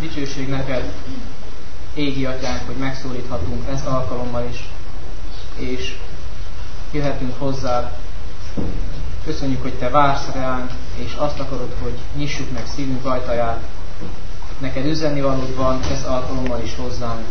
Dicsőség neked, égi atyánk, hogy megszólíthatunk ezt alkalommal is, és jöhetünk hozzád. Köszönjük, hogy te vársz ránk, és azt akarod, hogy nyissuk meg szívünk ajtaját. Neked üzenni valód van ez alkalommal is hozzánk.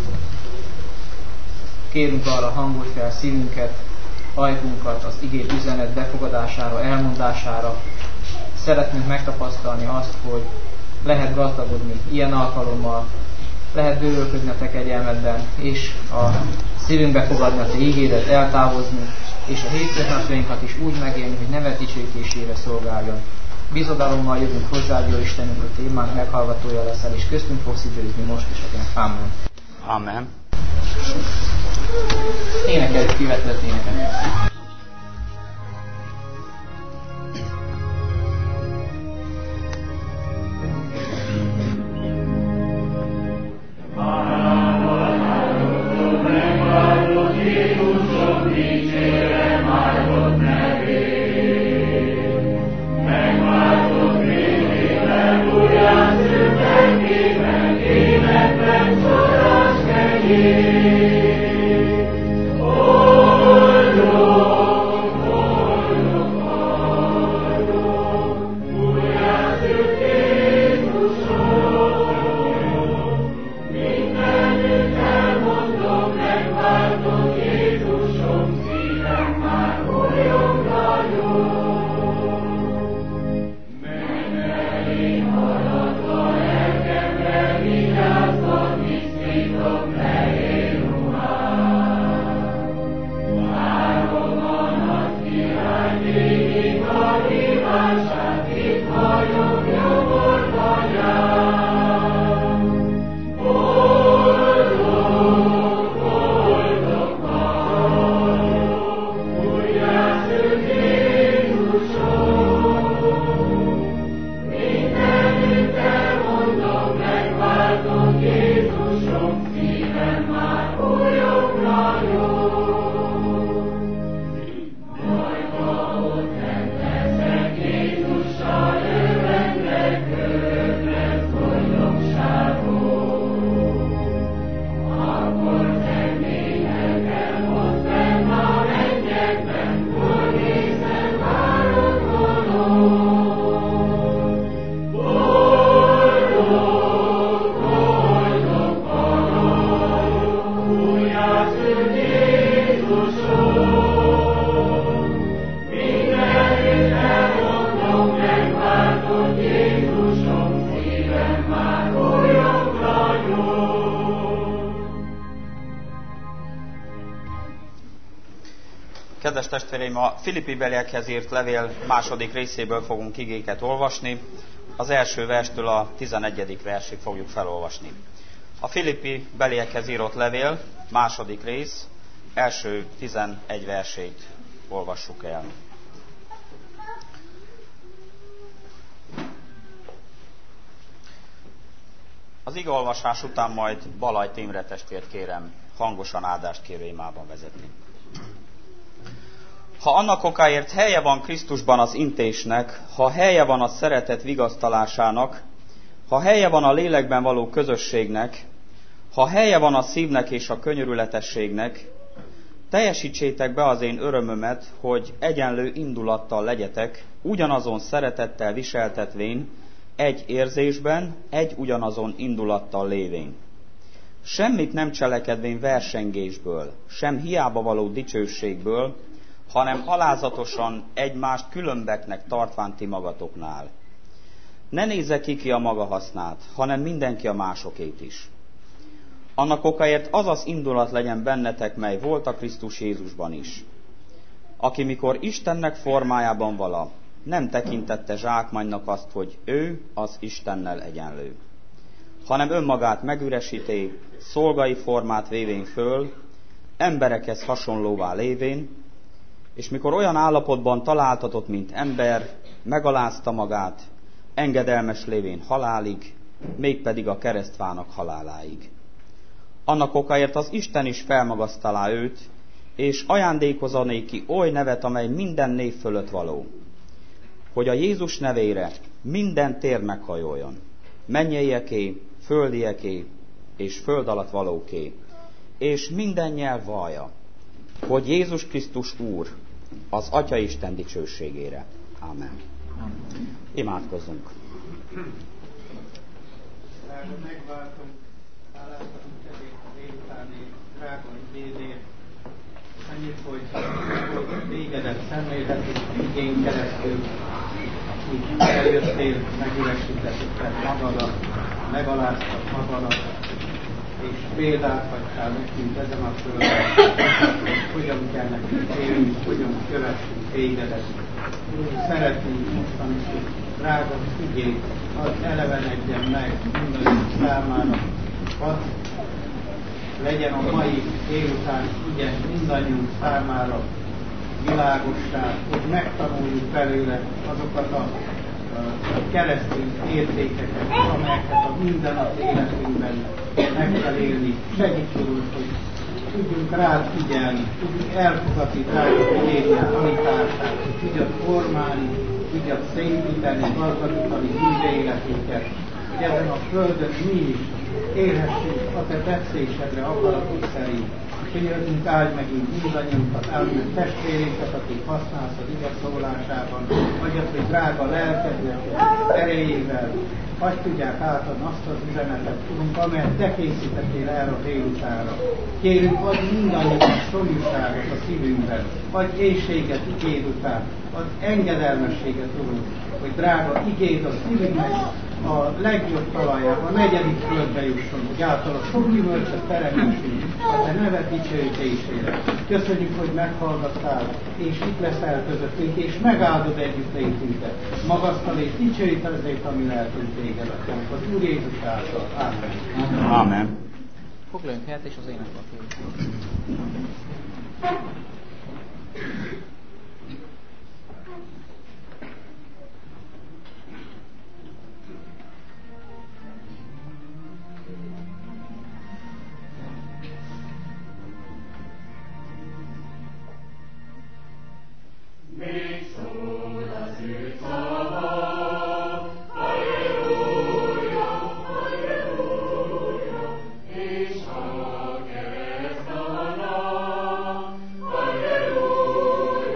Kérünk arra, hangolj fel szívünket, ajkunkat az igét üzenet befogadására, elmondására. Szeretnénk megtapasztalni azt, hogy lehet gazdagodni ilyen alkalommal, lehet bővölködni a te kegyelmedben, és a szívünkbe fogadni a te ígédet, eltávozni, és a hétköznapjainkat is úgy megélni, hogy neved dicsőítésére szolgáljon. Bizodalommal jövünk hozzád, jó Istenünk, a témánk meghallgatója leszel, és köztünk fogsz időzni most is. Amen. Amen. Énekeljük kivetett éneket. Kedves testvéreim, a Filippi-beliekhez írt levél második részéből fogunk igéket olvasni. Az első verstől a 11. versig fogjuk felolvasni. A Filippi-beliekhez írott levél, második rész, első 11 versét olvassuk el. Az igeolvasás után majd Balajt Imre testvért kérem hangosan áldást kérő imában vezetni. Ha annak okáért helye van Krisztusban az intésnek, ha helye van a szeretet vigasztalásának, ha helye van a lélekben való közösségnek, ha helye van a szívnek és a könyörületességnek, teljesítsétek be az én örömömet, hogy egyenlő indulattal legyetek, ugyanazon szeretettel viseltetvén, egy érzésben, egy ugyanazon indulattal lévén. Semmit nem cselekedvén versengésből, sem hiába való dicsőségből, hanem alázatosan egymást különbeknek tartván ti magatoknál. Ne nézze ki a maga hasznát, hanem mindenki a másokét is. Annak okáért az az indulat legyen bennetek, mely volt a Krisztus Jézusban is. Aki mikor Istennek formájában vala, nem tekintette zsákmánynak azt, hogy ő az Istennel egyenlő, hanem önmagát megüresíté, szolgai formát vévén föl, emberekhez hasonlóvá lévén, és mikor olyan állapotban találtatott, mint ember, megalázta magát, engedelmes lévén halálig, mégpedig a keresztvának haláláig. Annak okáért az Isten is felmagasztalá őt, és ajándékozza néki oly nevet, amely minden név fölött való, hogy a Jézus nevére minden tér meghajoljon, mennyeieké, földieké és föld alatt valóké, és minden nyelv vallja, hogy Jézus Krisztus Úr, az Atya Isten dicsőségére. Amen. Imádkozzunk. Megváltunk, háláztatunk ezért a délutáni drága idézért. Annyit, hogy tégedet szemlélhetünk igény keresztül, így eljöttél, megüresítetted magadat, megaláztad magadat, és példát hagytál nekünk ezen a földön, hogy hogyan kell nekünk élni, hogyan kövessünk tégedet. Szeretnénk mostan is, hogy drága igény, hadd elevenedjen meg mindannyiunk számára, hadd legyen a mai délután ige mindannyiunk számára világossá, hogy megtanuljuk belőle azokat a keresztény értékeket, amelyeket a mindennapi életünkben meg kell élni. Segíts, Úr, hogy tudjunk rád figyelni, tudjunk elfogadni drága igényel, tanítását, hogy tudjad formálni, tudjad szépíteni, gazdagítani híve életünket, hogy ezen a földön mi is élhessünk a te tetszésedre, akaratod szerint. Könyörgünk, áld meg így mindannyiunkat, áld meg testvérénket, akik használsz az ige szólásában, hagyjad, hogy drága lelkednek, erejével, hadd tudják átadni azt az üzenetet, Urunk, amelyet te készítettél erre a délutánra. Kérünk, adj mindannyian szomjúságot a szívünkben, adj éhséget igéd után, adj engedelmességet, Urunk, hogy drága igéd a szívünknek a legjobb talajában, a negyedik földbe jusson, hogy által a sok gyümölcsöt teremtessünk a te neved dicsőítésére. Köszönjük, hogy meghallgattál, és itt leszel közöttünk, és megáldod együtt létünket. Magasztal és dicsőít azért, ami lehetünk téged, Atyánk, az Úr Jézus által. Amen. Amen. Foglaljunk helyet, és az énekbe kérjük. Alleluia,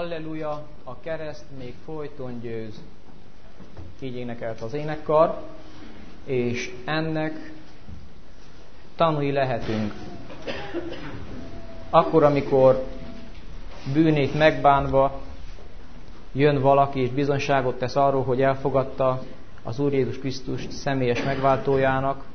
halleluja, a kereszt még folyton győz. Így énekelt az énekkar, és ennek tanúi lehetünk. Akkor, amikor bűnét megbánva jön valaki, és bizonyságot tesz arról, hogy elfogadta az Úr Jézus Krisztust személyes megváltójának,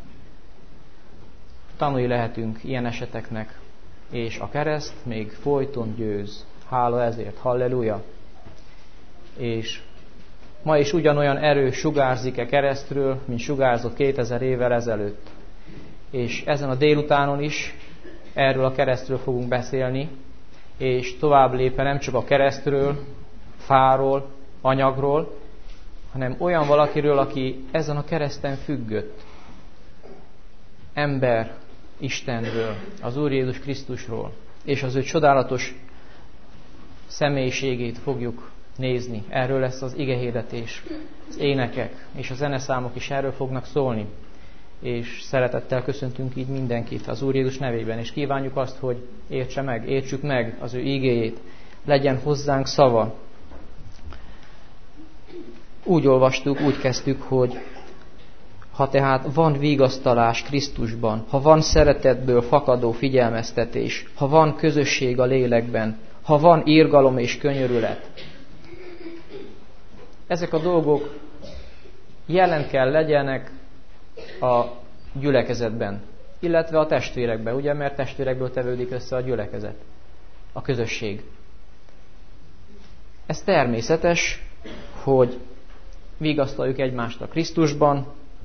tanúi lehetünk ilyen eseteknek, és a kereszt még folyton győz. Hála ezért, halleluja! És ma is ugyanolyan erő sugárzik keresztről, mint sugárzott 2000 évvel ezelőtt. És ezen a délutánon is erről a keresztről fogunk beszélni, és tovább lépve nem csak a keresztről, fáról, anyagról, hanem olyan valakiről, aki ezen a kereszten függött. Ember Istenről, az Úr Jézus Krisztusról, és az ő csodálatos személyiségét fogjuk nézni. Erről lesz az igehirdetés, az énekek és a zeneszámok is erről fognak szólni. És szeretettel köszöntünk így mindenkit az Úr Jézus nevében, és kívánjuk azt, hogy értsük meg az ő igéjét, legyen hozzánk szava. Úgy olvastuk, úgy kezdtük, hogy ha tehát van vigasztalás Krisztusban, ha van szeretetből fakadó figyelmeztetés, ha van közösség a lélekben, ha van irgalom és könyörület, ezek a dolgok jelen kell legyenek a gyülekezetben, illetve a testvérekben, ugye, mert testvérekből tevődik össze a gyülekezet, a közösség. Ez természetes, hogy vigasztaljuk egymást a Krisztusban,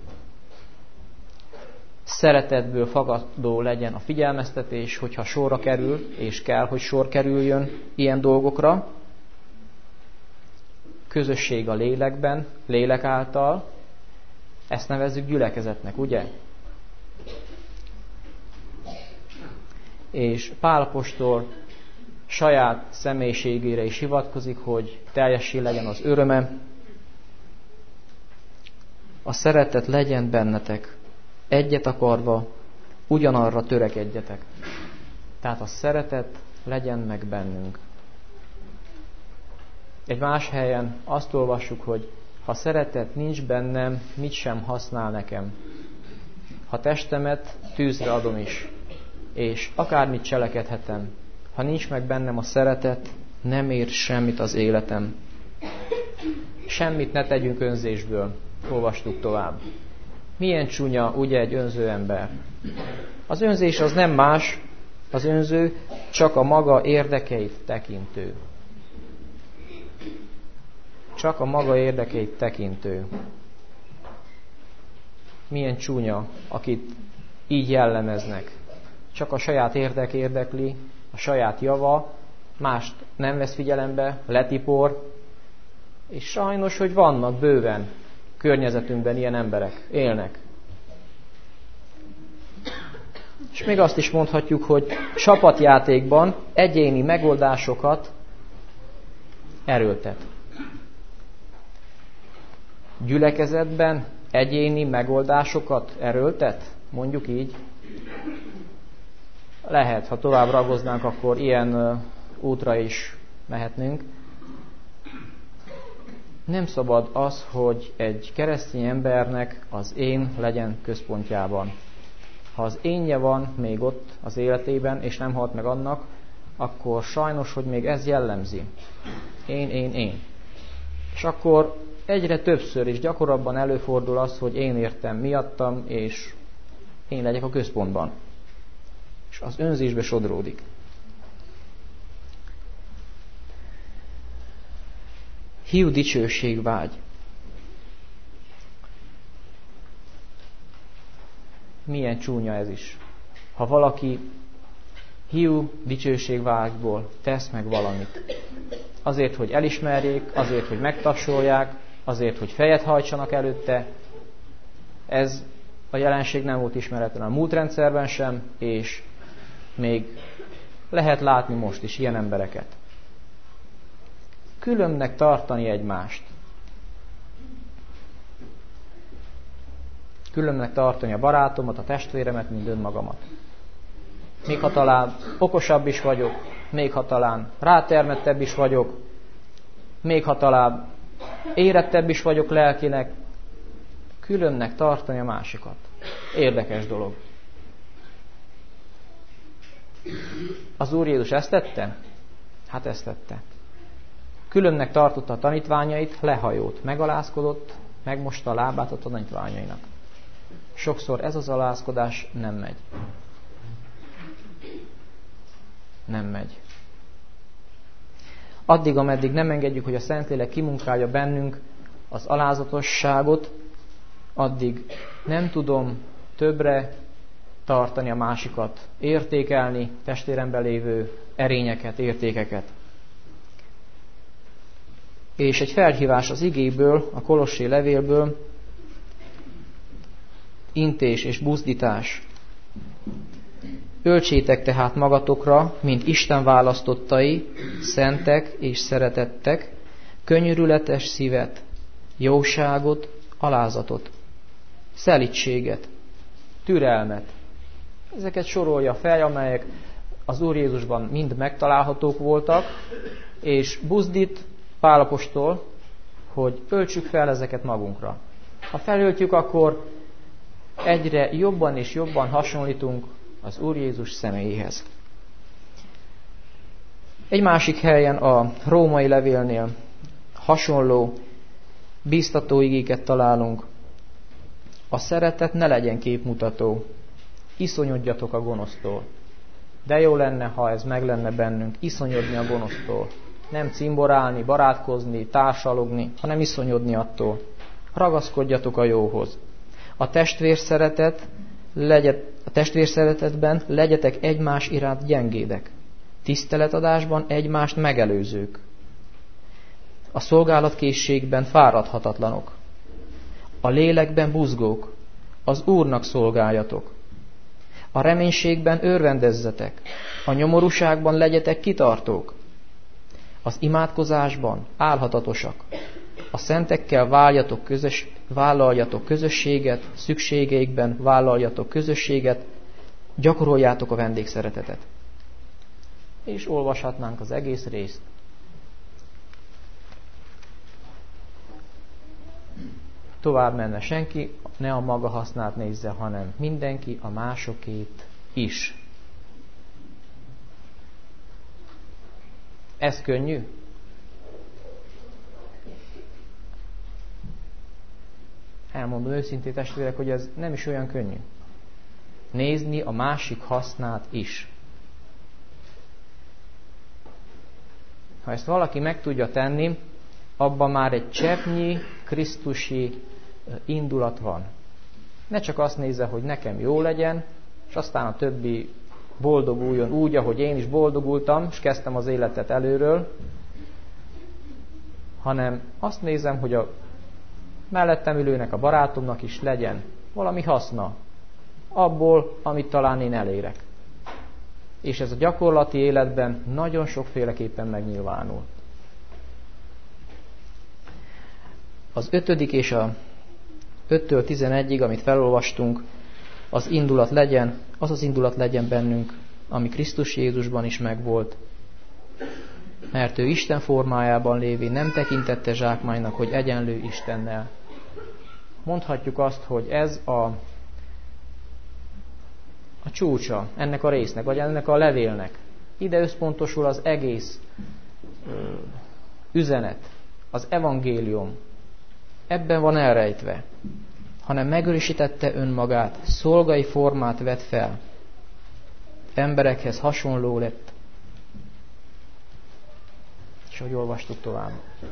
szeretetből fakadó legyen a figyelmeztetés, hogyha sorra kerül, és kell, hogy sor kerüljön ilyen dolgokra. Közösség a lélekben, lélek által, ezt nevezzük gyülekezetnek, ugye? És Pál apostol saját személyiségére is hivatkozik, hogy teljessé legyen az öröme. A szeretet legyen bennetek, egyet akarva, ugyanarra törekedjetek. Tehát a szeretet legyen meg bennünk. Egy más helyen azt olvassuk, hogy ha szeretet nincs bennem, mit sem használ nekem. Ha testemet tűzre adom is, és akármit cselekedhetem, ha nincs meg bennem a szeretet, nem ér semmit az életem. Semmit ne tegyünk önzésből, olvastuk tovább. Milyen csúnya, ugye, egy önző ember. Az önzés az nem más, az önző csak a maga érdekeit tekintő. Csak a maga érdekeit tekintő. Milyen csúnya, akit így jellemeznek. Csak a saját érdek érdekli, a saját java, mást nem vesz figyelembe, letipor, és sajnos, hogy vannak bőven környezetünkben ilyen emberek, élnek. És még azt is mondhatjuk, hogy csapatjátékban egyéni megoldásokat erőltet. Gyülekezetben egyéni megoldásokat erőltet, mondjuk így. Lehet, ha tovább ragoznánk, akkor ilyen útra is mehetnünk. Nem szabad az, hogy egy keresztény embernek az én legyen központjában. Ha az énje van még ott az életében, és nem halt meg annak, akkor sajnos, hogy még ez jellemzi. Én. És akkor egyre többször és gyakorabban előfordul az, hogy én értem miattam, és én legyek a központban. És az önzésbe sodródik. Hiú dicsőségvágy. Milyen csúnya ez is. Ha valaki hiú dicsőségvágyból tesz meg valamit. Azért, hogy elismerjék, azért, hogy megtapsolják, azért, hogy fejet hajtsanak előtte. Ez a jelenség nem volt ismeretlen a múlt rendszerben sem, és még lehet látni most is ilyen embereket. Különbnek tartani egymást. Különbnek tartani a barátomat, a testvéremet, mint önmagamat. Még ha talán okosabb is vagyok, még ha talán rátermettebb is vagyok, még ha talán érettebb is vagyok lelkinek, különnek tartani a másikat. Érdekes dolog. Az Úr Jézus ezt tette? Hát ezt tette. Különnek tartotta a tanítványait, lehajolt, megalázkodott, megmosta a lábát a tanítványainak. Sokszor ez az alázkodás nem megy. Nem megy. Addig, ameddig nem engedjük, hogy a Szentlélek kimunkálja bennünk az alázatosságot, addig nem tudom többre tartani a másikat, értékelni testvéremben lévő erényeket, értékeket. És egy felhívás az igéből, a Kolossé levélből, intés és buzdítás. Öltsétek tehát magatokra, mint Isten választottai, szentek és szeretettek, könyörületes szívet, jóságot, alázatot, szelídséget, türelmet. Ezeket sorolja fel, amelyek az Úr Jézusban mind megtalálhatók voltak, és buzdít Pál apostol, hogy öltsük fel ezeket magunkra. Ha felöltjük, akkor egyre jobban és jobban hasonlítunk az Úr Jézus személyéhez. Egy másik helyen a római levélnél hasonló bíztató igéket találunk. A szeretet ne legyen képmutató, iszonyodjatok a gonosztól. De jó lenne, ha ez meg lenne bennünk, iszonyodni a gonosztól. Nem cimborálni, barátkozni, társalogni, hanem iszonyodni attól. Ragaszkodjatok a jóhoz. A testvérszeretetben legyetek egymás iránt gyengédek. Tiszteletadásban egymást megelőzők. A szolgálatkészségben fáradhatatlanok. A lélekben buzgók. Az Úrnak szolgáljatok. A reménységben örvendezzetek. A nyomorúságban legyetek kitartók. Az imádkozásban álhatatosak. A szentekkel vállaljatok közösséget, szükségeikben vállaljatok közösséget, gyakoroljátok a vendégszeretetet. És olvashatnánk az egész részt. Tovább menne senki, ne a maga hasznát nézze, hanem mindenki a másokét is. Ez könnyű? Elmondom őszintén, testvérek, hogy ez nem is olyan könnyű. Nézni a másik hasznát is. Ha ezt valaki meg tudja tenni, abban már egy cseppnyi krisztusi indulat van. Ne csak azt nézze, hogy nekem jó legyen, és aztán a többi boldoguljon úgy, ahogy én is boldogultam, és kezdtem az életet előről, hanem azt nézem, hogy a mellettem ülőnek, a barátomnak is legyen valami haszna abból, amit talán én elérek. És ez a gyakorlati életben nagyon sokféleképpen megnyilvánul. Az 5. és a 5-től 11-ig, amit felolvastunk, az indulat legyen bennünk, ami Krisztus Jézusban is megvolt, mert ő Isten formájában lévén nem tekintette zsákmánynak, hogy egyenlő Istennel. Mondhatjuk azt, hogy ez a csúcsa ennek a résznek, vagy ennek a levélnek. Ide összpontosul az egész üzenet, az evangélium. Ebben van elrejtve, hanem megörösítette önmagát, szolgai formát vett fel, emberekhez hasonló lett. És ahogy olvastuk tovább.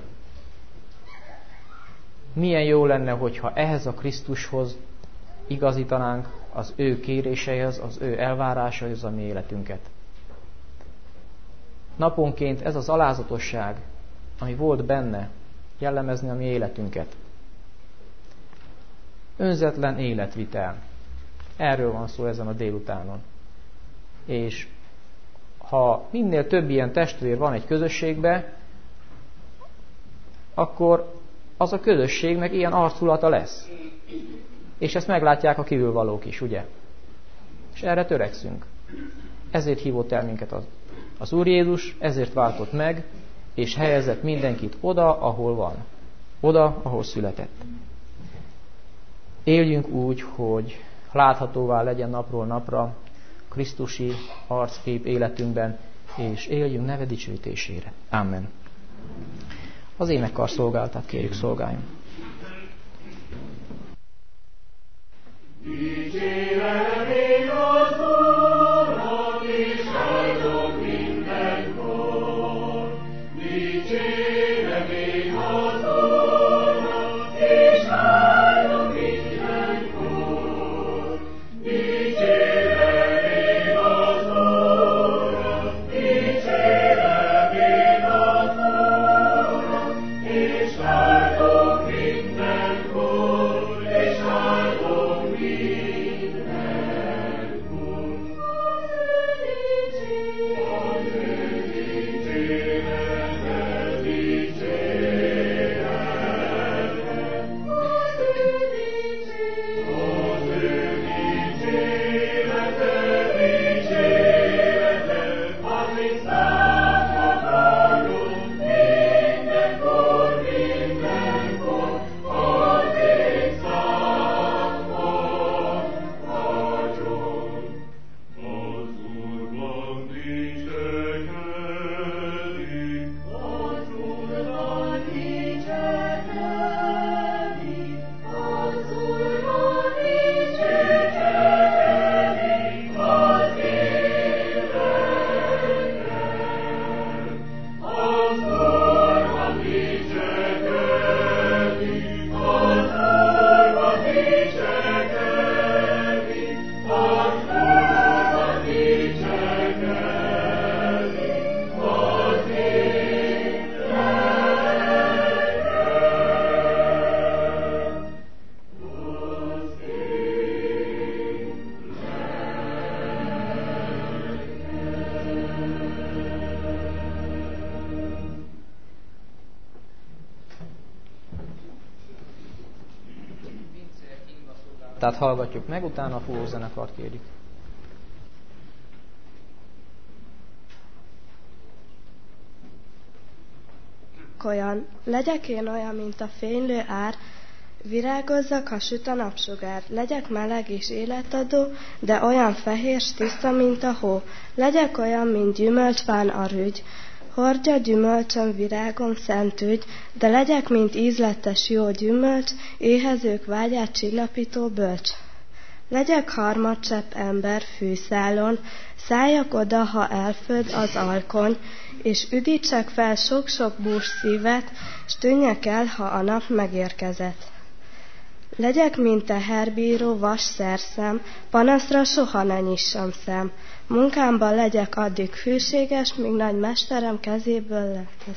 Milyen jó lenne, hogyha ehhez a Krisztushoz igazítanánk az ő kéréseihez, az ő elvárásaihoz a mi életünket. Naponként ez az alázatosság, ami volt benne, jellemezni a mi életünket. Önzetlen életvitel. Erről van szó ezen a délutánon. És ha minél több ilyen testvér van egy közösségben, akkor az a közösségnek ilyen arculata lesz. És ezt meglátják a kívülvalók is, ugye? És erre törekszünk. Ezért hívott el minket az Úr Jézus, ezért váltott meg, és helyezett mindenkit oda, ahol van. Oda, ahol született. Éljünk úgy, hogy láthatóvá legyen napról napra krisztusi arckép életünkben, és éljünk neve dicsőítésére. Amen. Az énekkar szolgáltat kérjük, szolgáljunk. Tehát hallgatjuk meg, utána a fúvózenekart kérjük. Legyek én olyan, mint a fénylő ár, virágozzak, ha süt a napsugár. Legyek meleg és életadó, de olyan fehér s tiszta, mint a hó. Legyek olyan, mint gyümölcsfán a rügy, hordja gyümölcsön virágom szent ügy, de legyek, mint ízletes jó gyümölcs, éhezők vágyát csillapító bölcs. Legyek harmadcsepp ember fűszálon, szálljak oda, ha elföld az alkony, és üdítsek fel sok-sok bús szívet, s tűnjek el, ha a nap megérkezett. Legyek, mint teherbíró vas szerszem, panaszra soha ne nyissam szem. Munkámban legyek addig hűséges, míg nagy mesterem kezéből lesz.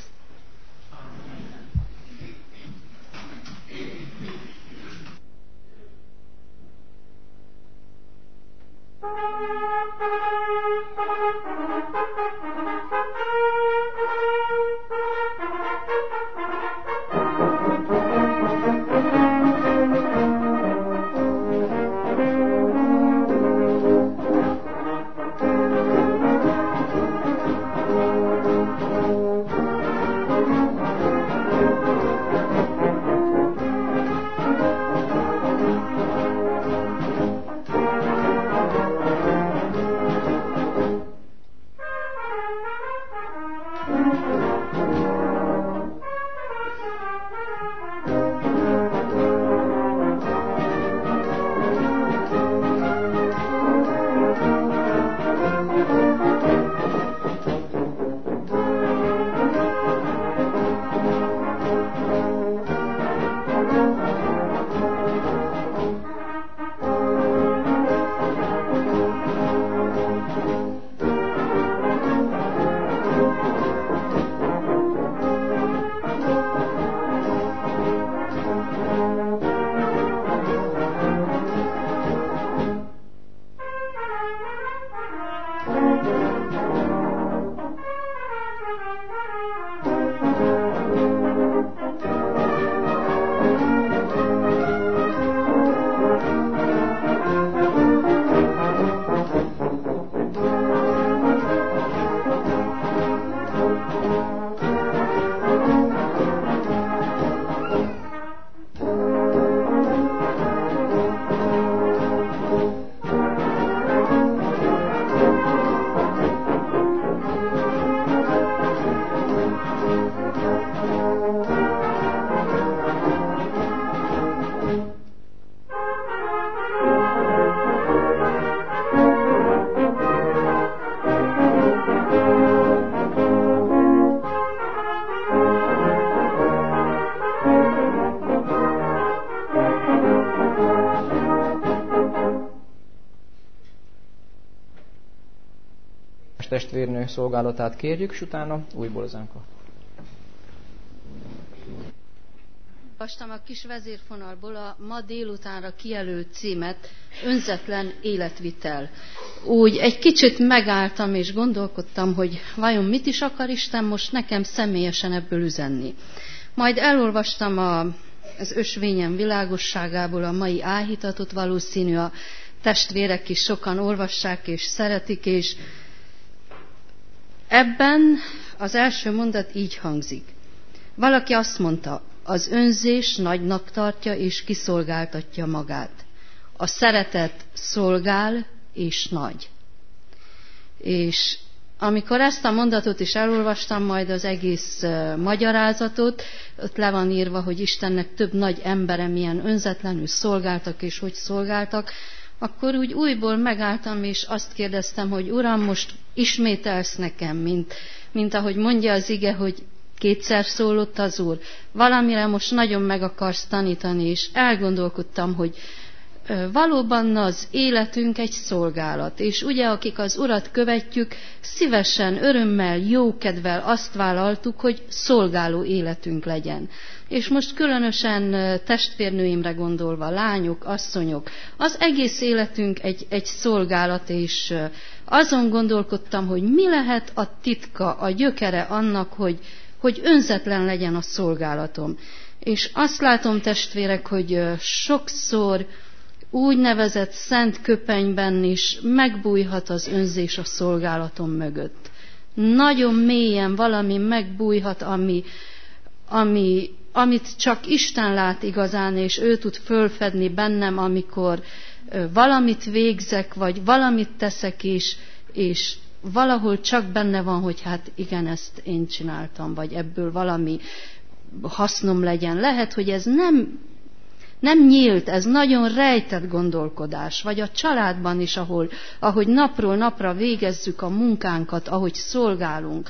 testvérnő szolgálatát kérjük, és utána újból a zenekar. Olvastam a kis vezérfonalból a ma délutánra kijelölt címet, önzetlen életvitel. Úgy egy kicsit megálltam és gondolkodtam, hogy vajon mit is akar Isten most nekem személyesen ebből üzenni. Majd elolvastam az ösvényem világosságából a mai áhítatot, valószínű a testvérek is sokan olvassák és szeretik, és ebben az első mondat így hangzik. Valaki azt mondta, az önzés nagynak tartja és kiszolgáltatja magát. A szeretet szolgál és nagy. És amikor ezt a mondatot is elolvastam, majd az egész magyarázatot, ott le van írva, hogy Istennek több nagy embere milyen önzetlenül szolgáltak és hogy szolgáltak, akkor úgy újból megálltam és azt kérdeztem, hogy Uram, most ismételsz nekem, mint ahogy mondja az ige, hogy kétszer szólott az Úr. Valamire most nagyon meg akarsz tanítani, és elgondolkodtam, hogy valóban az életünk egy szolgálat, és ugye akik az Urat követjük, szívesen, örömmel, jókedvel azt vállaltuk, hogy szolgáló életünk legyen. És most különösen testvérnőimre gondolva, lányok, asszonyok, az egész életünk egy szolgálat, és azon gondolkodtam, hogy mi lehet a titka, a gyökere annak, hogy önzetlen legyen a szolgálatom. És azt látom, testvérek, hogy sokszor úgynevezett szent köpenyben is megbújhat az önzés a szolgálatom mögött. Nagyon mélyen valami megbújhat, amit csak Isten lát igazán, és ő tud fölfedni bennem, amikor valamit végzek, vagy valamit teszek, és valahol csak benne van, hogy hát igen, ezt én csináltam, vagy ebből valami hasznom legyen. Lehet, hogy ez nem nyílt, ez nagyon rejtett gondolkodás, vagy a családban is, ahogy napról napra végezzük a munkánkat, ahogy szolgálunk.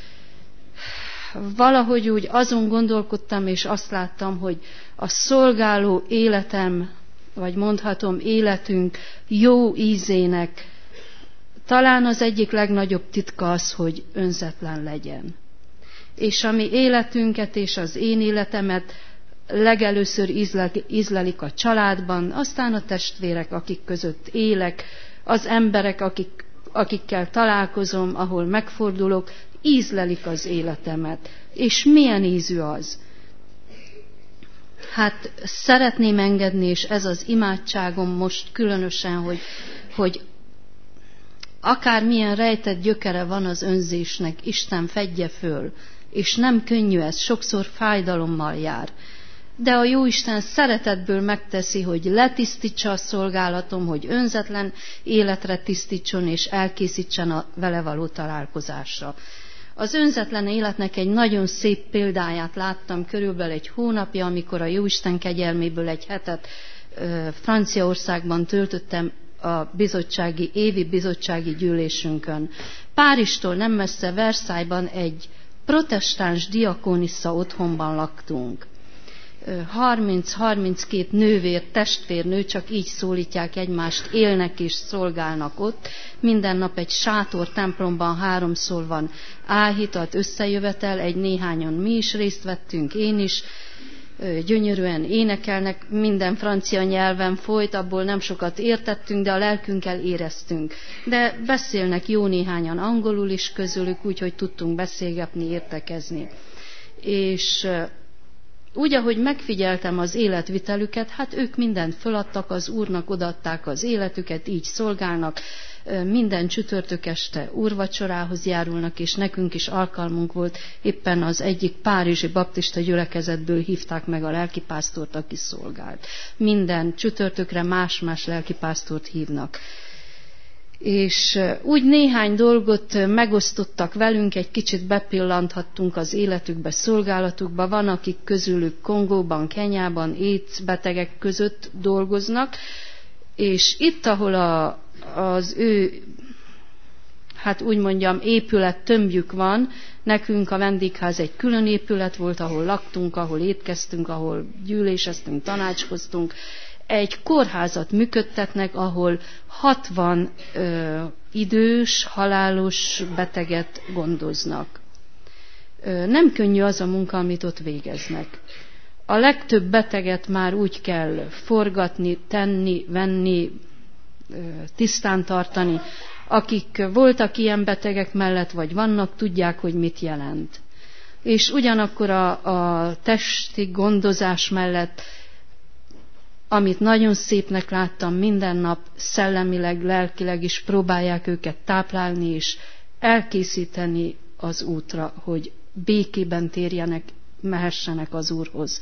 Valahogy úgy azon gondolkodtam, és azt láttam, hogy a szolgáló életem, vagy mondhatom életünk jó ízének talán az egyik legnagyobb titka az, hogy önzetlen legyen. És a mi életünket és az én életemet legelőször ízlelik a családban, aztán a testvérek, akik között élek, az emberek, akikkel találkozom, ahol megfordulok, ízlelik az életemet. És milyen ízű az? Hát szeretném engedni, és ez az imádságom most különösen, hogy akármilyen rejtett gyökere van az önzésnek, Isten fedje föl, és nem könnyű ez, sokszor fájdalommal jár. De a Jóisten szeretetből megteszi, hogy letisztítsa a szolgálatom, hogy önzetlen életre tisztítson, és elkészítsen a vele való találkozásra. Az önzetlen életnek egy nagyon szép példáját láttam körülbelül egy hónapja, amikor a Jóisten kegyelméből egy hetet Franciaországban töltöttem a évi bizottsági gyűlésünkön. Párizstól nem messze Versailles-ban egy protestáns diakónissza otthonban laktunk. 30-32 nővér, testvérnő, csak így szólítják egymást, élnek és szolgálnak ott. Minden nap egy sátor templomban 3-szor van áhítat, összejövetel, néhányan mi is részt vettünk, én is. Gyönyörűen énekelnek, minden francia nyelven folyt, abból nem sokat értettünk, de a lelkünkkel éreztünk. De beszélnek jó néhányan angolul is közülük, úgyhogy tudtunk beszélgetni, értekezni. És úgy, ahogy megfigyeltem az életvitelüket, hát ők mindent föladtak, az Úrnak odaadták az életüket, így szolgálnak, minden csütörtök este úrvacsorához járulnak, és nekünk is alkalmunk volt, éppen az egyik párizsi baptista gyülekezetből hívták meg a lelkipásztort, aki szolgált. Minden csütörtökre más-más lelkipásztort hívnak. És úgy néhány dolgot megosztottak velünk, egy kicsit bepillanthattunk az életükbe, szolgálatukba. Van, akik közülük Kongóban, Kenyában, AIDS betegek között dolgoznak, és itt, ahol az ő, hát úgy mondjam, épület tömbjük van, nekünk a vendégház egy külön épület volt, ahol laktunk, ahol étkeztünk, ahol gyűléseztünk, tanácskoztunk. Egy kórházat működtetnek, ahol 60 idős, halálos beteget gondoznak. Nem könnyű az a munka, amit ott végeznek. A legtöbb beteget már úgy kell forgatni, tenni, venni, tisztán tartani. Akik voltak ilyen betegek mellett, vagy vannak, tudják, hogy mit jelent. És ugyanakkor a testi gondozás mellett, amit nagyon szépnek láttam, minden nap szellemileg, lelkileg is próbálják őket táplálni, és elkészíteni az útra, hogy békében térjenek, mehessenek az Úrhoz.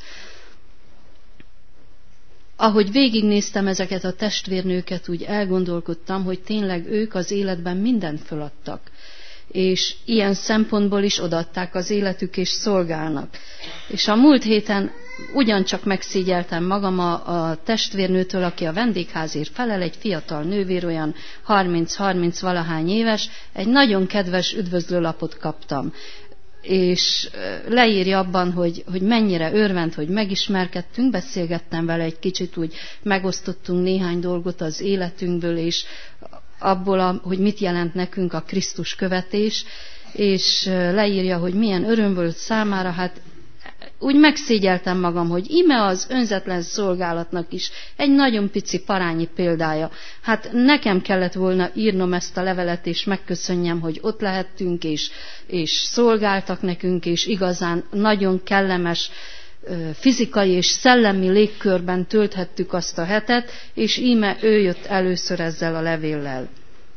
Ahogy végignéztem ezeket a testvérnőket, úgy elgondolkodtam, hogy tényleg ők az életben mindent föladtak. És ilyen szempontból is odaadták az életük, és szolgálnak. És a múlt héten ugyancsak megszégyeltem magam a testvérnőtől, aki a vendégházért felel, egy fiatal nővér, olyan 30-30 valahány éves, egy nagyon kedves üdvözlőlapot kaptam. És leírja abban, hogy mennyire örvend, hogy megismerkedtünk, beszélgettem vele egy kicsit, úgy megosztottunk néhány dolgot az életünkből, és abból, hogy mit jelent nekünk a Krisztus követés, és leírja, hogy milyen öröm volt számára, hát úgy megszégyeltem magam, hogy íme az önzetlen szolgálatnak is egy nagyon pici parányi példája. Hát nekem kellett volna írnom ezt a levelet, és megköszönjem, hogy ott lehettünk, és szolgáltak nekünk, és igazán nagyon kellemes fizikai és szellemi légkörben tölthettük azt a hetet, és íme ő jött először ezzel a levéllel.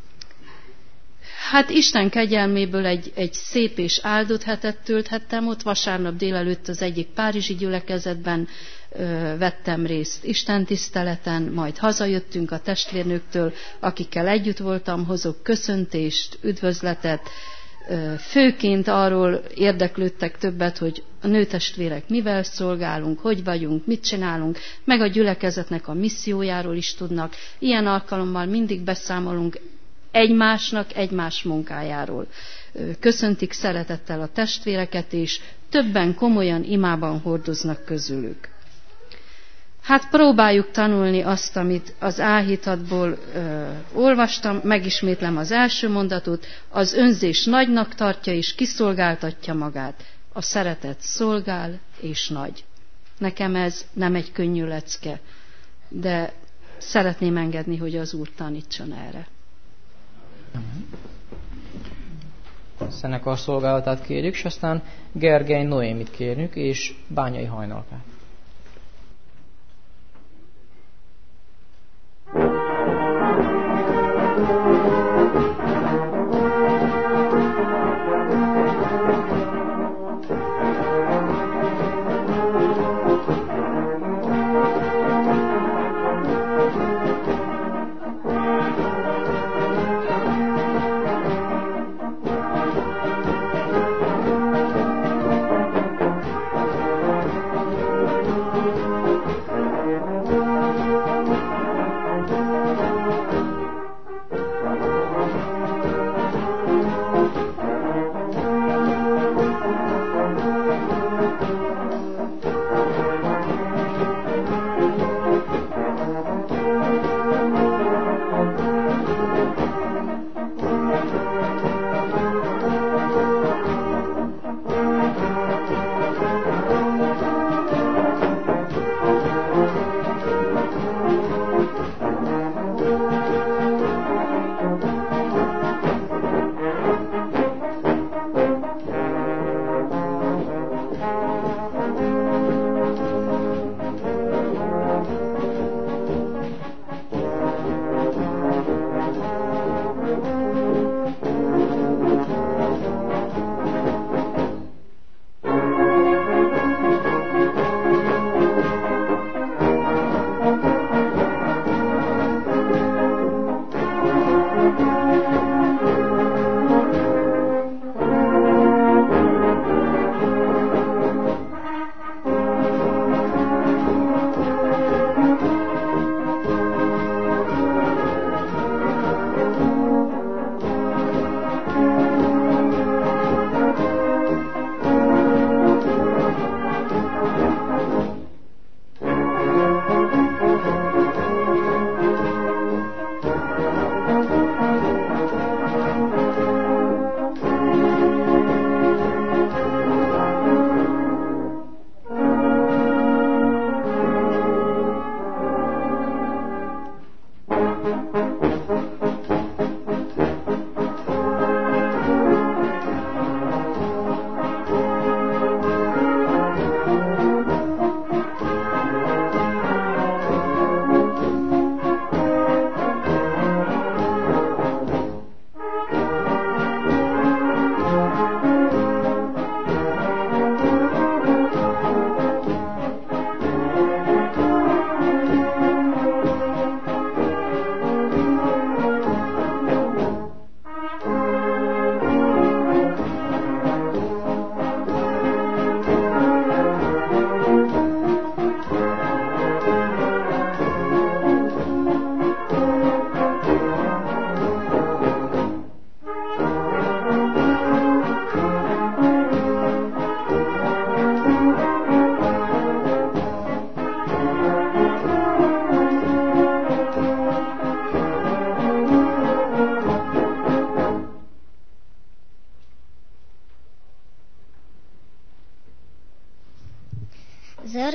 Hát Isten kegyelméből egy szép és áldott hetet tölthettem ott. Vasárnap délelőtt az egyik párizsi gyülekezetben vettem részt Isten tiszteleten, majd hazajöttünk a testvérnőktől, akikkel együtt voltam, hozok köszöntést, üdvözletet. Főként arról érdeklődtek többet, hogy a nőtestvérek mivel szolgálunk, hogy vagyunk, mit csinálunk, meg a gyülekezetnek a missziójáról is tudnak. Ilyen alkalommal mindig beszámolunk egymásnak, egymás munkájáról. Köszöntik szeretettel a testvéreket, és többen komolyan imában hordoznak közülük. Hát próbáljuk tanulni azt, amit az áhítatból olvastam, megismétlem az első mondatot, az önzés nagynak tartja és kiszolgáltatja magát, a szeretet szolgál és nagy. Nekem ez nem egy könnyű lecke, de szeretném engedni, hogy az Úr tanítson erre. Zenekar szolgálatát kérjük, és aztán Gergely Noémit kérjük, és Bányai Hajnalkát.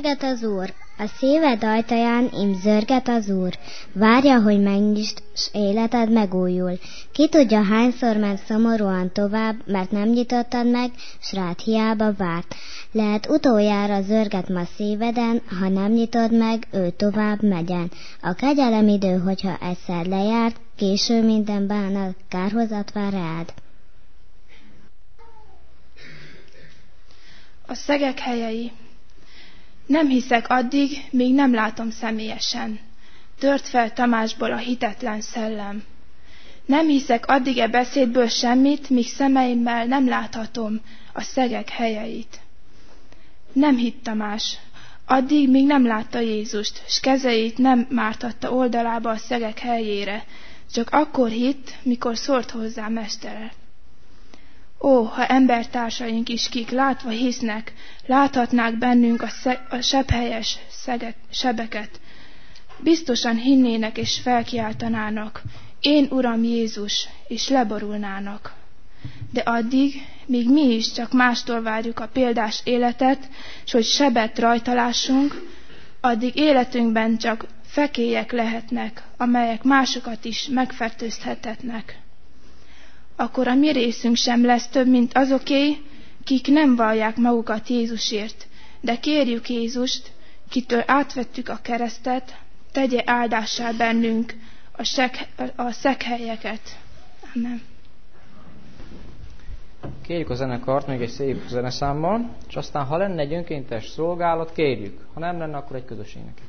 zörget az Úr, a szíved ajtaján zörget az Úr. Várja, hogy megnyisd, s életed megújul. Ki tudja, hányszor ment szomorúan tovább, mert nem nyitottad meg, s rád hiába várt. Lehet utoljára zörget ma szíveden, ha nem nyitod meg, ő tovább megyen. A kegyelem idő, hogyha egyszer lejárt, késő minden bánat, kárhozat vár rád. A szegek helyei. Nem hiszek addig, míg nem látom személyesen. Tört fel Tamásból a hitetlen szellem. Nem hiszek addig e beszédből semmit, míg szemeimmel nem láthatom a szegek helyeit. Nem hitt Tamás, addig, míg nem látta Jézust, s kezeit nem mártatta oldalába a szegek helyére, csak akkor hitt, mikor szólt hozzá mestere. Ó, ha embertársaink is, kik látva hisznek, láthatnák bennünk a sebhelyes sebeket, biztosan hinnének és felkiáltanának, én Uram Jézus, és leborulnának. De addig, míg mi is csak mástól várjuk a példás életet, s hogy sebet rajta lássunk, addig életünkben csak fekélyek lehetnek, amelyek másokat is megfertőzhetnek. Akkor a mi részünk sem lesz több, mint azoké, kik nem vallják magukat Jézusért, de kérjük Jézust, kitől átvettük a keresztet, tegye áldássá bennünk a szekhelyeket. Amen. Kérjük a zenekart még egy szép zeneszámmal, és aztán, ha lenne egy önkéntes szolgálat, kérjük. Ha nem lenne, akkor egy közös éneket.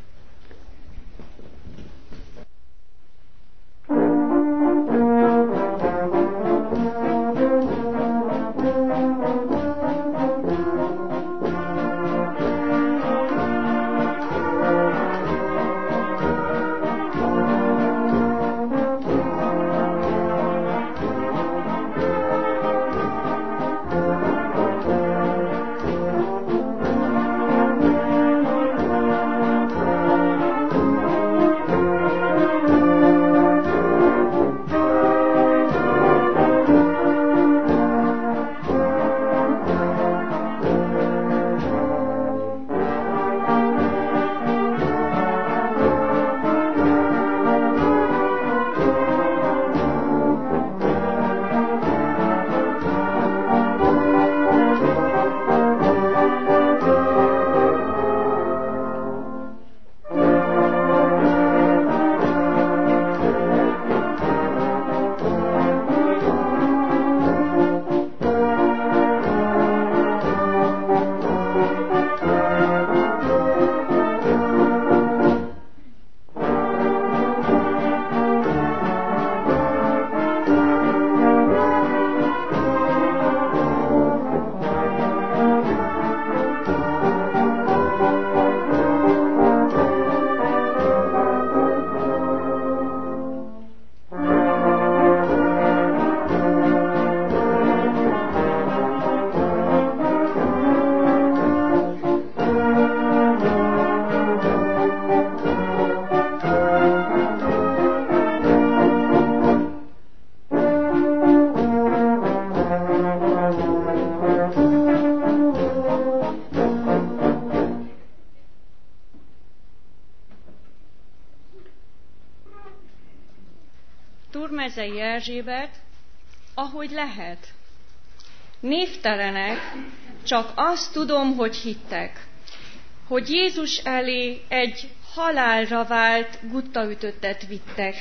Turmezei Erzsébet, ahogy lehet. Névtelenek, csak azt tudom, hogy hittek, hogy Jézus elé egy halálra vált guttaütöttet vittek.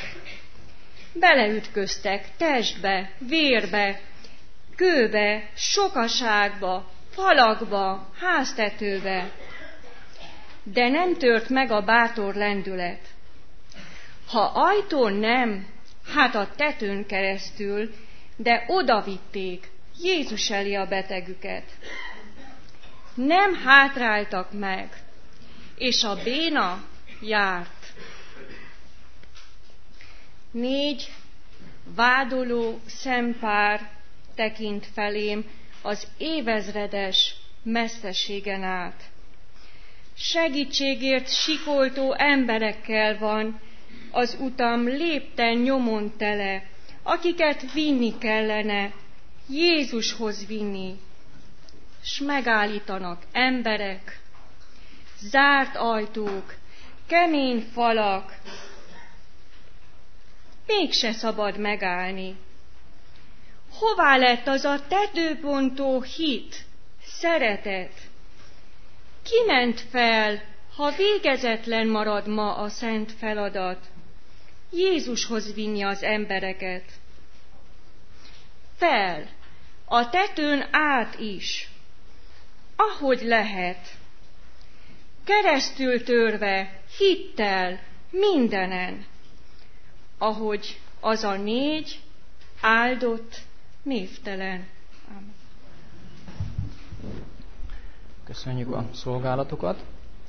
Beleütköztek testbe, vérbe, kőbe, sokaságba, falakba, háztetőbe. De nem tört meg a bátor lendület. Ha ajtón nem, hát a tetőn keresztül, de odavitték Jézus elé a betegüket. Nem hátráltak meg, és a béna járt. 4 vádoló szempár tekint felém az évezredes messzeségen át. Segítségért sikoltó emberekkel van az utam lépten nyomon tele, akiket vinni kellene, Jézushoz vinni, s megállítanak emberek, zárt ajtók, kemény falak. Mégse szabad megállni. Hová lett az a tetőpontó hit, szeretet? Ki ment fel, ha végezetlen marad ma a szent feladat? Jézushoz vinni az embereket. Fel, a tetőn át is, ahogy lehet, keresztül törve, hittel, mindenen, ahogy az a 4 áldott, névtelen. Amen. Köszönjük a szolgálatokat.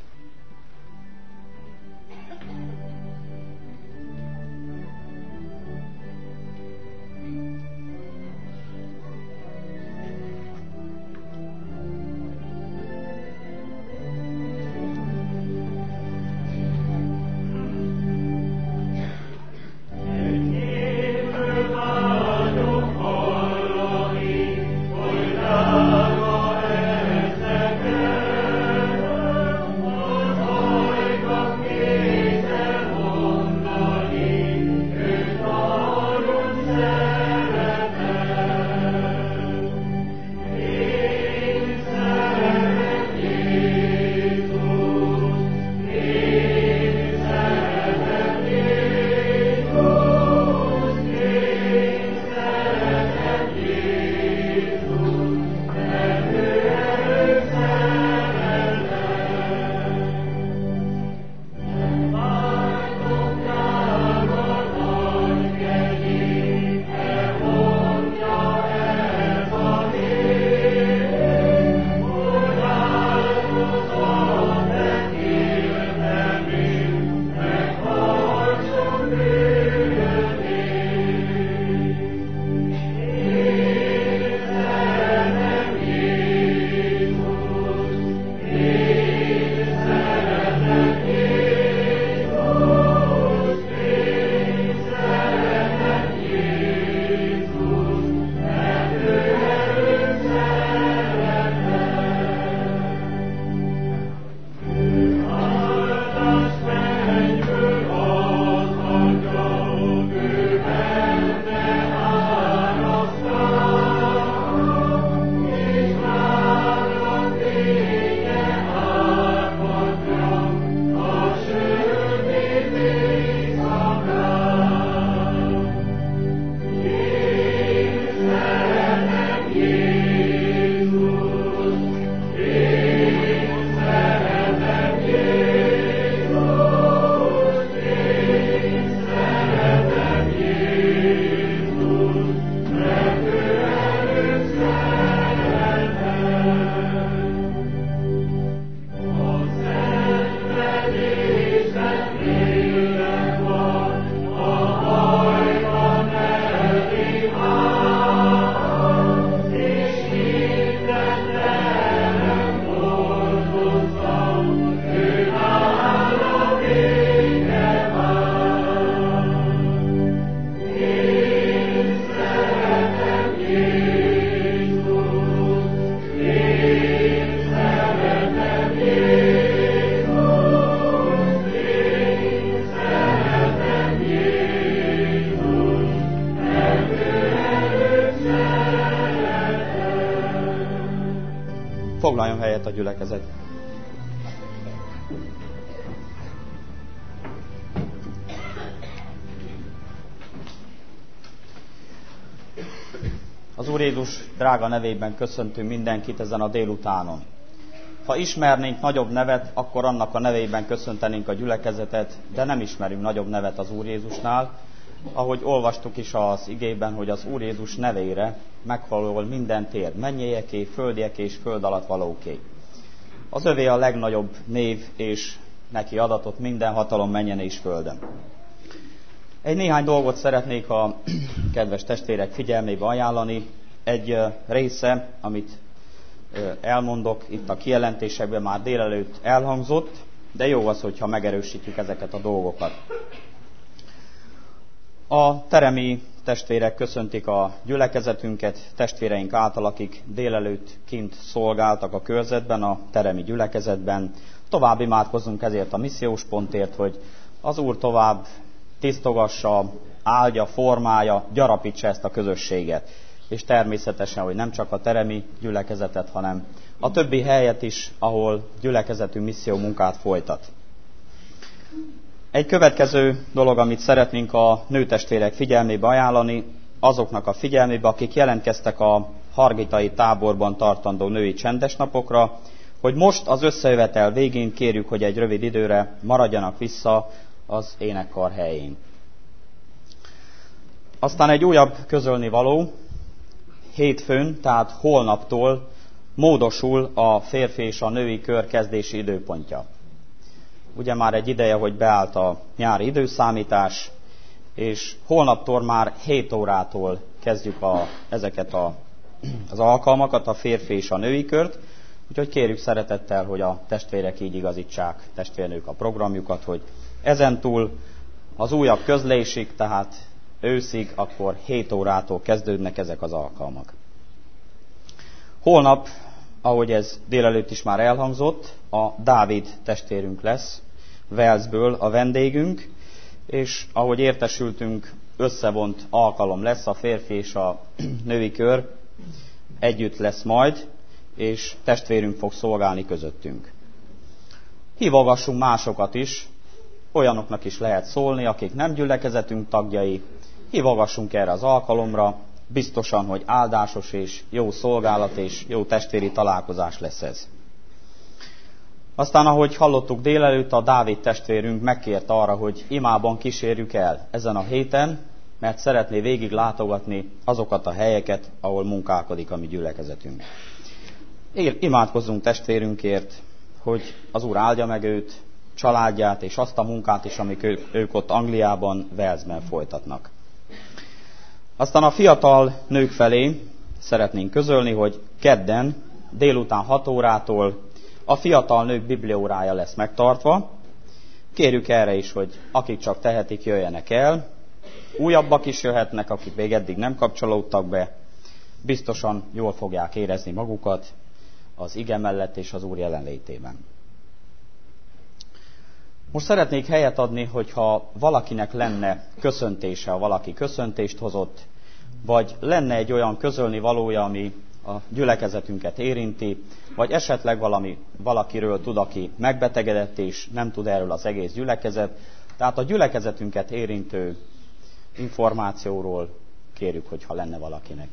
Foglaljon helyet a gyülekezet. Az Úr Jézus drága nevében köszöntünk mindenkit ezen a délutánon. Ha ismernénk nagyobb nevet, akkor annak a nevében köszöntenénk a gyülekezetet, de nem ismerünk nagyobb nevet az Úr Jézusnál, ahogy olvastuk is az igében, hogy az Úr Jézus nevére meghalol minden tér, mennyieké, földieké és föld alatt valóké. Az övé a legnagyobb név, és neki adatott minden hatalom mennyen és földön. Néhány dolgot szeretnék a kedves testvérek figyelmébe ajánlani. Egy része, amit elmondok, itt a kijelentésekben már délelőtt elhangzott, de jó az, hogyha megerősítjük ezeket a dolgokat. A teremi testvérek köszöntik a gyülekezetünket, testvéreink által, akik délelőtt kint szolgáltak a körzetben, a teremi gyülekezetben. tovább imádkozzunk ezért a missziós pontért, hogy az Úr tovább tisztogassa, áldja, formálja, gyarapítsa ezt a közösséget. És természetesen, hogy nem csak a teremi gyülekezetet, hanem a többi helyet is, ahol gyülekezetünk misszió munkát folytat. Egy következő dolog, amit szeretnénk a nőtestvérek figyelmébe ajánlani, azoknak a figyelmébe, akik jelentkeztek a hargitai táborban tartandó női csendesnapokra, hogy most az összejövetel végén kérjük, hogy egy rövid időre maradjanak vissza az énekkar helyén. Aztán egy újabb közölnivaló, hétfőn, tehát holnaptól módosul a férfi és a női kör kezdési időpontja. Ugye már egy ideje, hogy beállt a nyári időszámítás, és holnaptól már 7 órától kezdjük ezeket az alkalmakat, a férfi és a női kört, úgyhogy kérjük szeretettel, hogy a testvérek így igazítsák, testvérnők a programjukat, hogy ezentúl az újabb közlésig, tehát őszig, akkor 7 órától kezdődnek ezek az alkalmak. Holnap, ahogy ez délelőtt is már elhangzott, a Dávid testvérünk lesz, Walesből a vendégünk, és ahogy értesültünk, összevont alkalom lesz, a férfi és a női kör együtt lesz majd, és testvérünk fog szolgálni közöttünk. Hívogassunk másokat is, olyanoknak is lehet szólni, akik nem gyülekezetünk tagjai, hívogassunk erre az alkalomra, biztosan, hogy áldásos és jó szolgálat és jó testvéri találkozás lesz ez. Aztán, ahogy hallottuk délelőtt, a Dávid testvérünk megkért arra, hogy imában kísérjük el ezen a héten, mert szeretné végig látogatni azokat a helyeket, ahol munkálkodik a mi gyülekezetünk. Imádkozzunk testvérünkért, hogy az Úr áldja meg őt, családját és azt a munkát is, amik ők ott Angliában, Walesben folytatnak. Aztán a fiatal nők felé szeretnénk közölni, hogy kedden délután 6 órától a fiatal nők bibliaórája lesz megtartva. Kérjük erre is, hogy akik csak tehetik, jöjjenek el. Újabbak is jöhetnek, akik még eddig nem kapcsolódtak be. Biztosan jól fogják érezni magukat az ige mellett és az Úr jelenlétében. Most szeretnék helyet adni, hogyha valakinek lenne köszöntése, ha valaki köszöntést hozott, vagy lenne egy olyan közölni valója, ami a gyülekezetünket érinti, vagy esetleg valakiről tud, aki megbetegedett, és nem tud erről az egész gyülekezet. Tehát a gyülekezetünket érintő információról kérjük, hogyha lenne valakinek.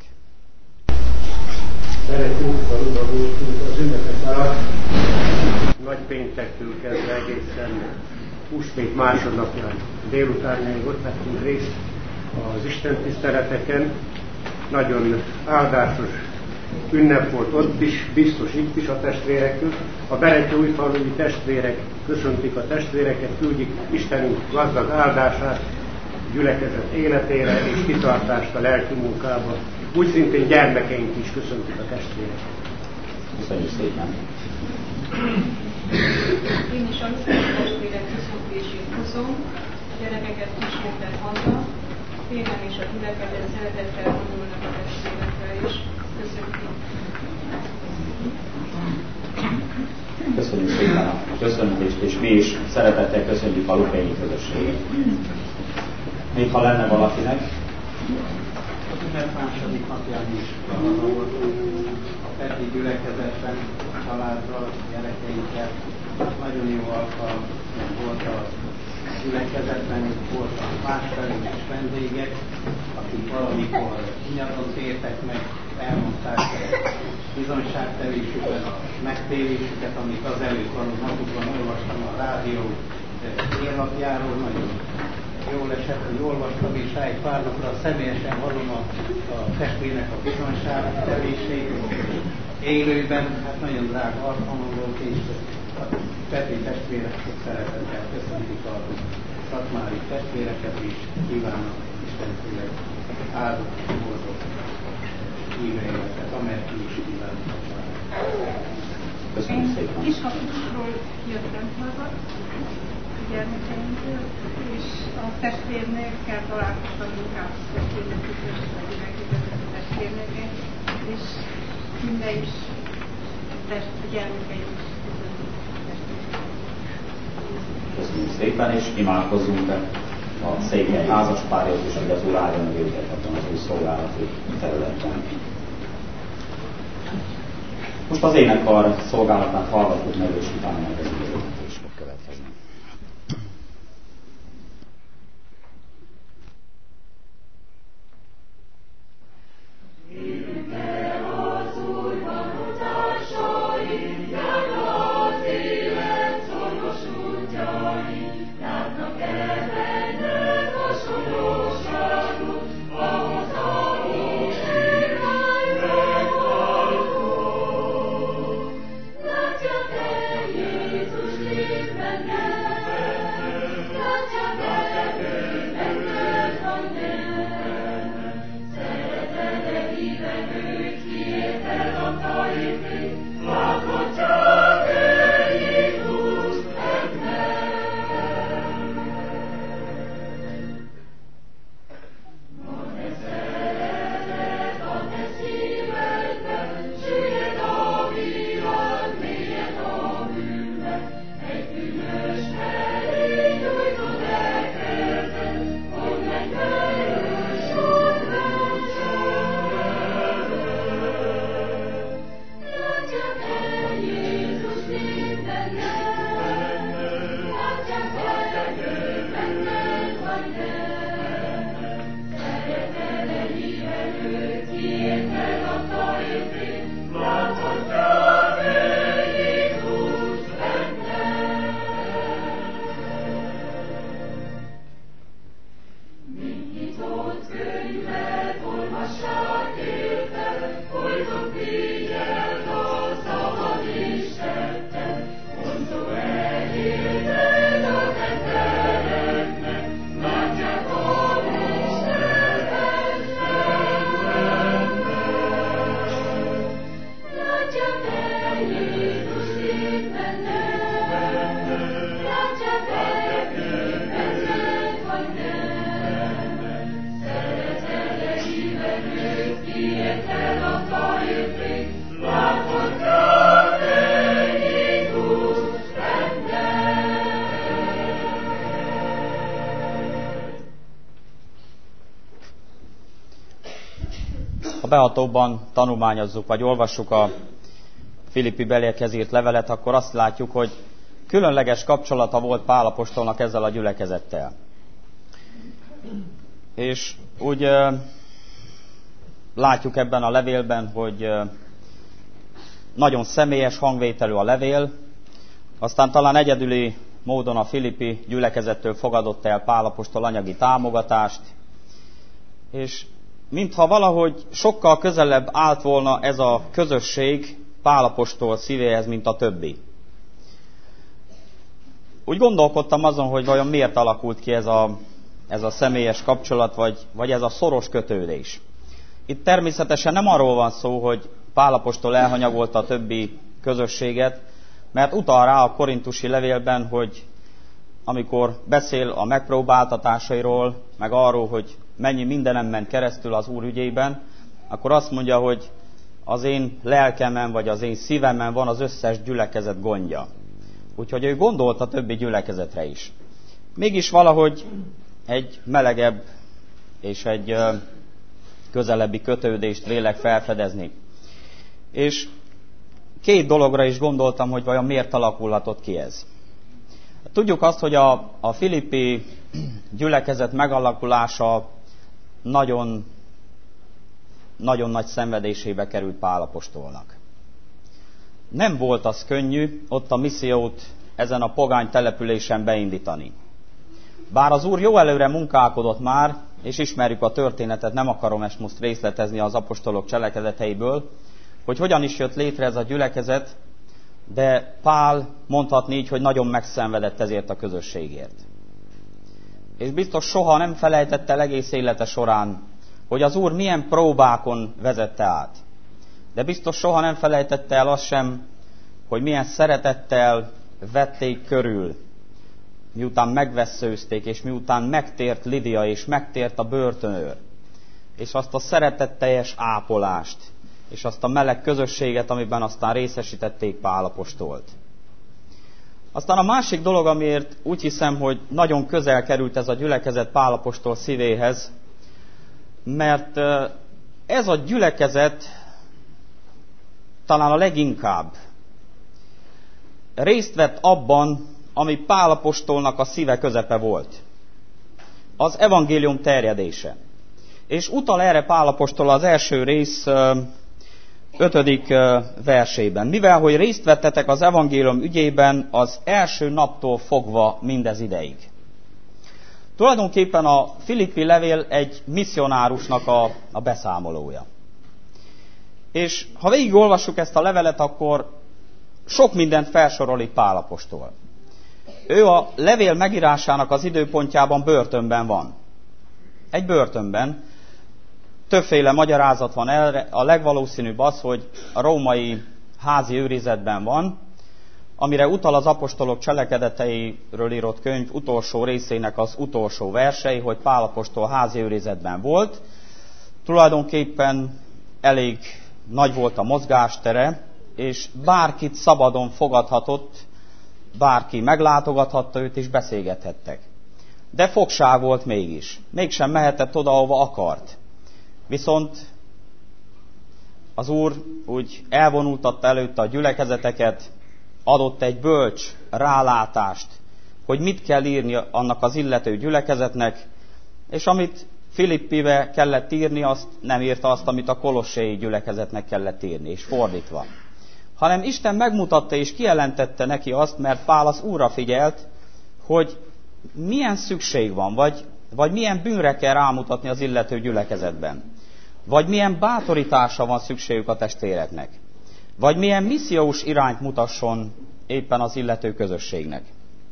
Szeretünk valóban az ünnepek alatt, nagy péntektől kezdve egészen húsvét másodnapján délután még ott vettünk részt az Isten tiszteleteken. Nagyon áldásos ünnep volt ott is, biztos itt is a testvérekük. A Berettyóújfalui testvérek köszöntik a testvéreket, küldjük Istenünk gazdag áldását gyülekezet életére és kitartást a lelki munkába. Úgy szintén gyermekeink is köszöntik a testvéreket. Köszönjük szépen! Én is a testvérek köszöntését hozom, a gyerekeket ismétlen haza, tényleg is a gyülekezet szeretettel vonulnak a testvérekkel, és köszönjük. Köszönjük szépen a köszöntést, és mi is szeretettel köszönjük a lukai közösséget. Még ha lenne valakinek? Az ünnep második napján is voltunk a Peti gyülekezetben, a családdal, a gyerekeinkkel. Nagyon jó alkalom volt a gyülekezetben, voltak másfelünk is vendégek, akik valamikor nyáron tértek meg, elmondták bizonyságtevésüket, megtérésüket, amit az előtt való napokban olvastam a rádió hírlapjáról, nagyon jól esett, hogy olvastam, és rá egy pár napra személyesen hallom a testvérnek a bizonyságtevését élőben, hát nagyon drága alkalom volt, és a Peti testvérek sok szeretettel köszöntik a szatmári testvéreket, és kívánok Isten tényleg áldott és boldog híveéletet, amelyet mi is kívánunk a családnak. Köszönjük szépen! Kiskapusról jöttem haza, gyermekeinktől, és a testvérnőkkel találkoztam inkább testvérnők közös, vagy gyülekezetes testvérnőket, és minden is gyermekeim is köszönjük a testvérnőket. köszönjük szépen, és imádkozzunk a székely házaspárját, és hogy az Úr áldja meg őket ebben az új szolgálati területen. Most az énekkar szolgálatát hallgatjuk meg, és utána meg az időjelentés fog következni. Ha behatóban tanulmányozzuk, vagy olvassuk a Filippi beliekhez írt levelet, akkor azt látjuk, hogy különleges kapcsolata volt Pál apostolnak ezzel a gyülekezettel. És úgy látjuk ebben a levélben, hogy nagyon személyes hangvételű a levél, aztán talán egyedüli módon a filippi gyülekezettől fogadott el Pál apostol anyagi támogatást, és mintha valahogy sokkal közelebb állt volna ez a közösség Pál apostol szívéhez, mint a többi. Úgy gondolkodtam azon, hogy vajon miért alakult ki ez a személyes kapcsolat, vagy ez a szoros kötődés. Itt természetesen nem arról van szó, hogy Pál apostol elhanyagolta a többi közösséget, mert utal rá a korintusi levélben, hogy amikor beszél a megpróbáltatásairól, meg arról, hogy mennyi mindenem ment keresztül az Úr ügyében, akkor azt mondja, hogy az én lelkemen, vagy az én szívemen van az összes gyülekezet gondja. Úgyhogy ő gondolt a többi gyülekezetre is. Mégis valahogy egy melegebb és egy közelebbi kötődést vélek felfedezni. És két dologra is gondoltam, hogy vajon miért alakulhatott ki ez. Tudjuk azt, hogy a filippi gyülekezet megalakulása nagyon nagy szenvedésébe került Pál apostolnak. Nem volt az könnyű ott a missziót ezen a pogány településen beindítani. Bár az Úr jó előre munkálkodott már, és ismerjük a történetet, nem akarom ezt most részletezni az apostolok cselekedeteiből, hogy hogyan is jött létre ez a gyülekezet, de Pál mondhatni így, hogy nagyon megszenvedett ezért a közösségért. És biztos soha nem felejtette el egész élete során, hogy az Úr milyen próbákon vezette át. De biztos soha nem felejtette el azt sem, hogy milyen szeretettel vették körül, miután megvesszőzték, és miután megtért Lidia, és megtért a börtönőr, és azt a szeretetteljes ápolást, és azt a meleg közösséget, amiben aztán részesítették Pál apostolt. Aztán a másik dolog, amiért úgy hiszem, hogy nagyon közel került ez a gyülekezet Pál apostol szívéhez, mert ez a gyülekezet talán a leginkább részt vett abban, ami Pál apostolnak a szíve közepe volt. Az evangélium terjedése. És utal erre Pál apostol az első rész 5. versében. Mivel, hogy részt vettetek az evangélium ügyében az első naptól fogva mindez ideig. Tulajdonképpen a Filippi levél egy misszionárusnak a beszámolója. És ha végigolvassuk ezt a levelet, akkor sok mindent felsorol itt Pál apostol. Ő a levél megírásának az időpontjában börtönben van. Egy börtönben. Többféle magyarázat van erre. A legvalószínűbb az, hogy a római házi őrizetben van, amire utal az apostolok cselekedeteiről írott könyv utolsó részének az utolsó versei, hogy Pál apostol házi őrizetben volt. Tulajdonképpen elég nagy volt a mozgástere, és bárkit szabadon fogadhatott, bárki meglátogathatta őt, és beszélgethettek. De fogság volt mégis. Mégsem mehetett oda, ahova akart. Viszont az Úr úgy elvonultatta előtte a gyülekezeteket, adott egy bölcs rálátást, hogy mit kell írni annak az illető gyülekezetnek, és amit Filippibe kellett írni, azt nem írta azt, amit a kolossai gyülekezetnek kellett írni, és fordítva. Hanem Isten megmutatta és kijelentette neki azt, mert Pál az Úrra figyelt, hogy milyen szükség van, vagy milyen bűnre kell rámutatni az illető gyülekezetben. Vagy milyen bátorításra van szükségük a testvéreknek. Vagy milyen missziós irányt mutasson éppen az illető közösségnek.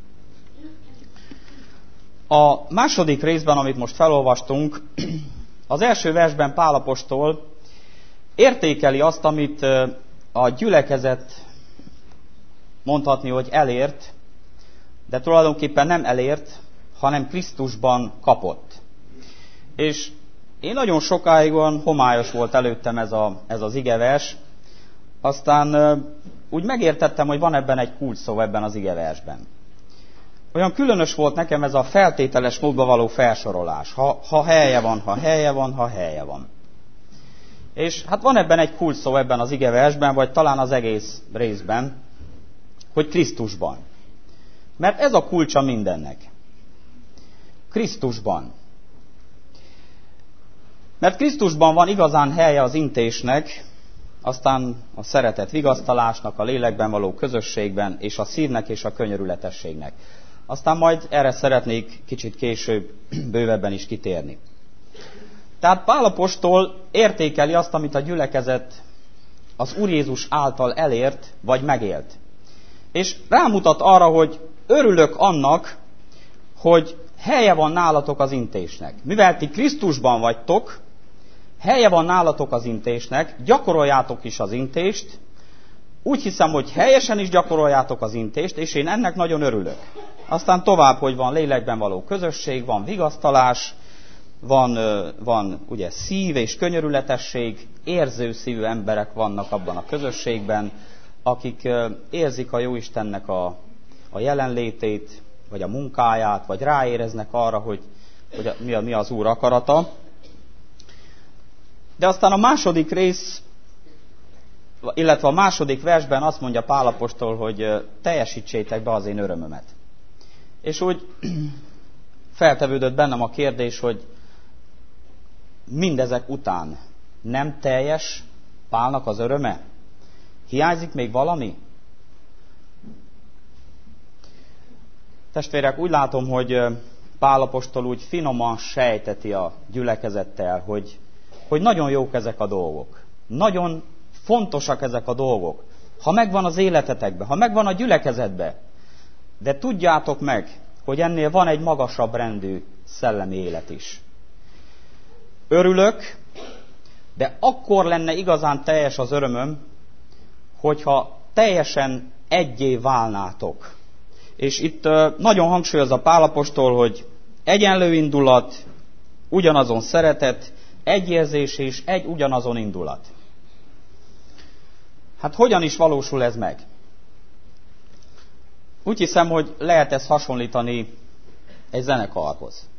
A második részben, amit most felolvastunk, az első versben Pál apostol értékeli azt, amit a gyülekezet mondhatni, hogy elért, de tulajdonképpen nem elért, hanem Krisztusban kapott. És én nagyon sokáig olyan homályos volt előttem ez az igevers, aztán úgy megértettem, hogy van ebben egy kulcsszó ebben az igeversben. Olyan különös volt nekem ez a feltételes módba való felsorolás. Ha helye van, ha helye van, ha helye van. És hát van ebben egy kulcsszó ebben az igeversben, vagy talán az egész részben, hogy Krisztusban. Mert ez a kulcsa mindennek. Krisztusban. Mert Krisztusban van igazán helye az intésnek, aztán a szeretet vigasztalásnak, a lélekben való közösségben, és a szívnek és a könyörületességnek. Aztán majd erre szeretnék kicsit később bővebben is kitérni. Tehát Pál apostol értékeli azt, amit a gyülekezet az Úr Jézus által elért, vagy megélt. És rámutat arra, hogy örülök annak, hogy helye van nálatok az intésnek. Mivel ti Krisztusban vagytok, helye van nálatok az intésnek, gyakoroljátok is az intést, úgy hiszem, hogy helyesen is gyakoroljátok az intést, és én ennek nagyon örülök. Aztán tovább, hogy van lélekben való közösség, van vigasztalás, van ugye szív és könyörületesség, érző szívű emberek vannak abban a közösségben, akik érzik a Jóistennek a jelenlétét, vagy a munkáját, vagy ráéreznek arra, hogy mi az Úr akarata. De aztán a második rész, illetve a második versben azt mondja Pál apostol, hogy teljesítsétek be az én örömömet. És úgy feltevődött bennem a kérdés, hogy mindezek után nem teljes Pálnak az öröme? Hiányzik még valami? Testvérek, úgy látom, hogy Pál apostol úgy finoman sejteti a gyülekezettel, hogy nagyon jók ezek a dolgok. Nagyon fontosak ezek a dolgok. Ha megvan az életetekben, ha megvan a gyülekezetben, de tudjátok meg, hogy ennél van egy magasabb rendű szellemi élet is. Örülök, de akkor lenne igazán teljes az örömöm, hogyha teljesen egyé válnátok. És itt nagyon hangsúlyozza Pál apostol, hogy egyenlő indulat, ugyanazon szeretet, egy érzés és egy ugyanazon indulat. Hát hogyan is valósul ez meg? Úgy hiszem, hogy lehet ezt hasonlítani egy zenekarhoz.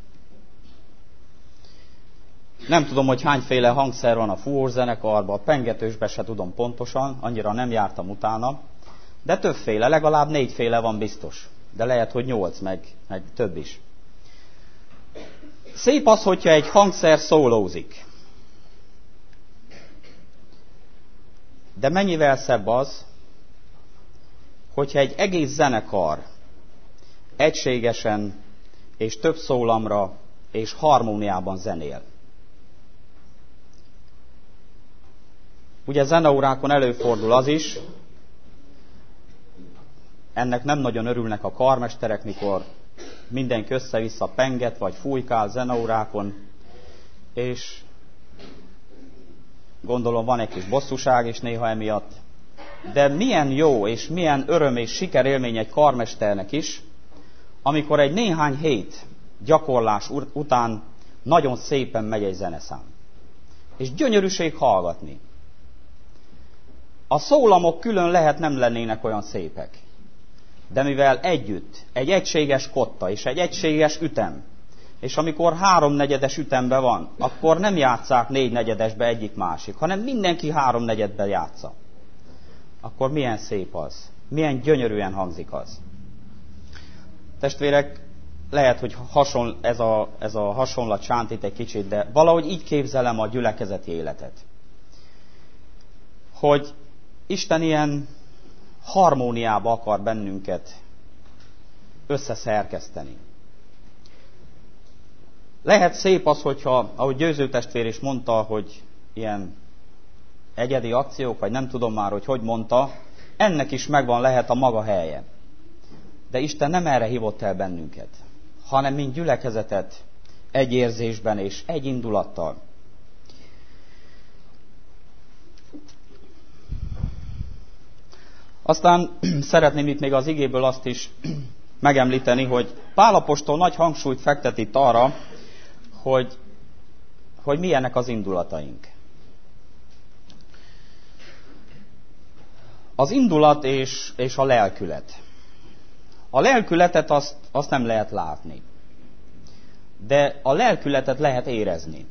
Nem tudom, hogy hányféle hangszer van a fúvós zenekarban, a pengetősbe se tudom pontosan, annyira nem jártam utána, de többféle, legalább 4 féle van biztos. De lehet, hogy 8, meg több is. Szép az, hogyha egy hangszer szólózik. De mennyivel szebb az, hogyha egy egész zenekar egységesen és több szólamra és harmóniában zenél. Ugye zeneórákon előfordul az is, ennek nem nagyon örülnek a karmesterek, mikor mindenki össze-vissza penget vagy fújkál zeneórákon, és gondolom van egy kis bosszúság is néha emiatt. De milyen jó és milyen öröm és sikerélmény egy karmesternek is, amikor egy néhány hét gyakorlás után nagyon szépen megy egy zeneszám. És gyönyörűség hallgatni. A szólamok külön lehet nem lennének olyan szépek. De mivel együtt, egy egységes kotta és egy egységes ütem, és amikor 3/4 ütemben van, akkor nem játsszák 4/4 egyik másik, hanem mindenki 3/4 játsza. Akkor milyen szép az, milyen gyönyörűen hangzik az. Testvérek, lehet, hogy ez a hasonlat sántít egy kicsit, de valahogy így képzelem a gyülekezeti életet. Hogy Isten ilyen harmóniába akar bennünket összeszerkeszteni. Lehet szép az, hogyha, ahogy Győző testvér is mondta, hogy ilyen egyedi akciók, vagy nem tudom már, hogy mondta, ennek is megvan lehet a maga helye. De Isten nem erre hívott el bennünket, hanem mint gyülekezetet egy érzésben és egy indulattal. Aztán szeretném itt még az igéből azt is megemlíteni, hogy Pál apostol nagy hangsúlyt fektet itt arra, hogy milyenek az indulataink. Az indulat és a lelkület. A lelkületet azt nem lehet látni. De a lelkületet lehet érezni.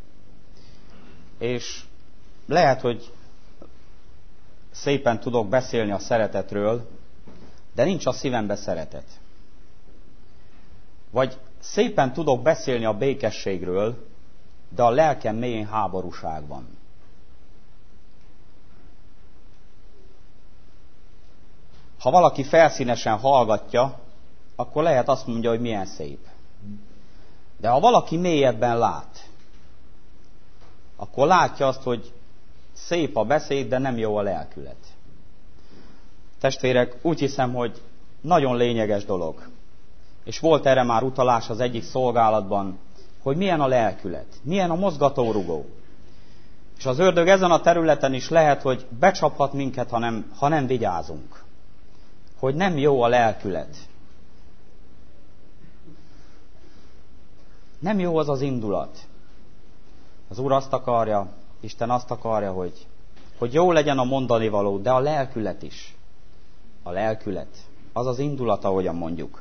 És lehet, hogy szépen tudok beszélni a szeretetről, de nincs a szívembe szeretet. Vagy szépen tudok beszélni a békességről, de a lelkem mélyén háborúság van. Ha valaki felszínesen hallgatja, akkor lehet azt mondja, hogy milyen szép. De ha valaki mélyebben lát, akkor látja azt, hogy szép a beszéd, de nem jó a lelkület. Testvérek, úgy hiszem, hogy nagyon lényeges dolog. És volt erre már utalás az egyik szolgálatban, hogy milyen a lelkület, milyen a mozgatórugó. És az ördög ezen a területen is lehet, hogy becsaphat minket, ha nem vigyázunk. Hogy nem jó a lelkület. Nem jó az az indulat. Az Úr azt akarja, Isten azt akarja, hogy jó legyen a mondani való, de a lelkület is. A lelkület. Az az indulat, ahogyan mondjuk.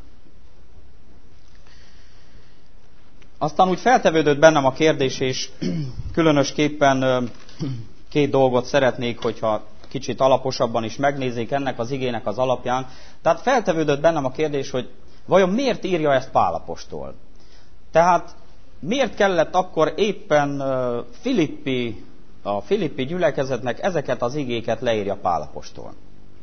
Aztán úgy feltevődött bennem a kérdés, és különösképpen 2 dolgot szeretnék, hogyha kicsit alaposabban is megnézzék ennek az igének az alapján. Tehát feltevődött bennem a kérdés, hogy vajon miért írja ezt Pál apostol? Tehát miért kellett akkor éppen a Filippi gyülekezetnek ezeket az igéket leírja Pál apostol?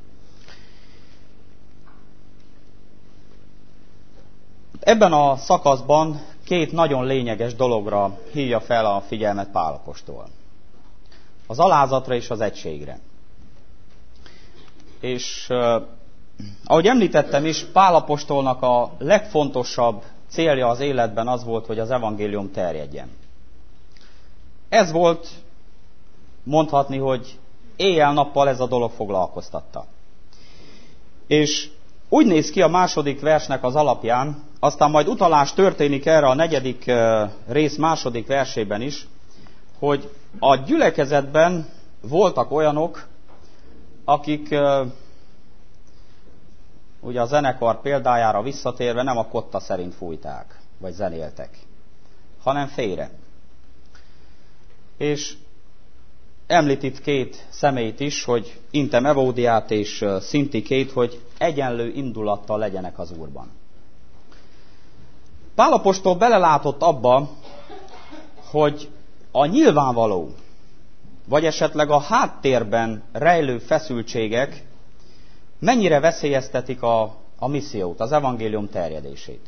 Ebben a szakaszban 2 nagyon lényeges dologra hívja fel a figyelmet Pál apostol. Az alázatra és az egységre. És ahogy említettem is, Pál apostolnak a legfontosabb célja az életben az volt, hogy az evangélium terjedjen. Ez volt, mondhatni, hogy éjjel-nappal ez a dolog foglalkoztatta. És úgy néz ki a 2. versnek az alapján, aztán majd utalás történik erre a 4. rész 2. versében is, hogy a gyülekezetben voltak olyanok, akik ugye a zenekar példájára visszatérve nem a kotta szerint fújták, vagy zenéltek, hanem félre. És említ itt két személyt is, hogy Intem Evódiát és Szintikét, hogy egyenlő indulattal legyenek az Úrban. Pál apostol belelátott abba, hogy a nyilvánvaló, vagy esetleg a háttérben rejlő feszültségek mennyire veszélyeztetik a missziót, az evangélium terjedését.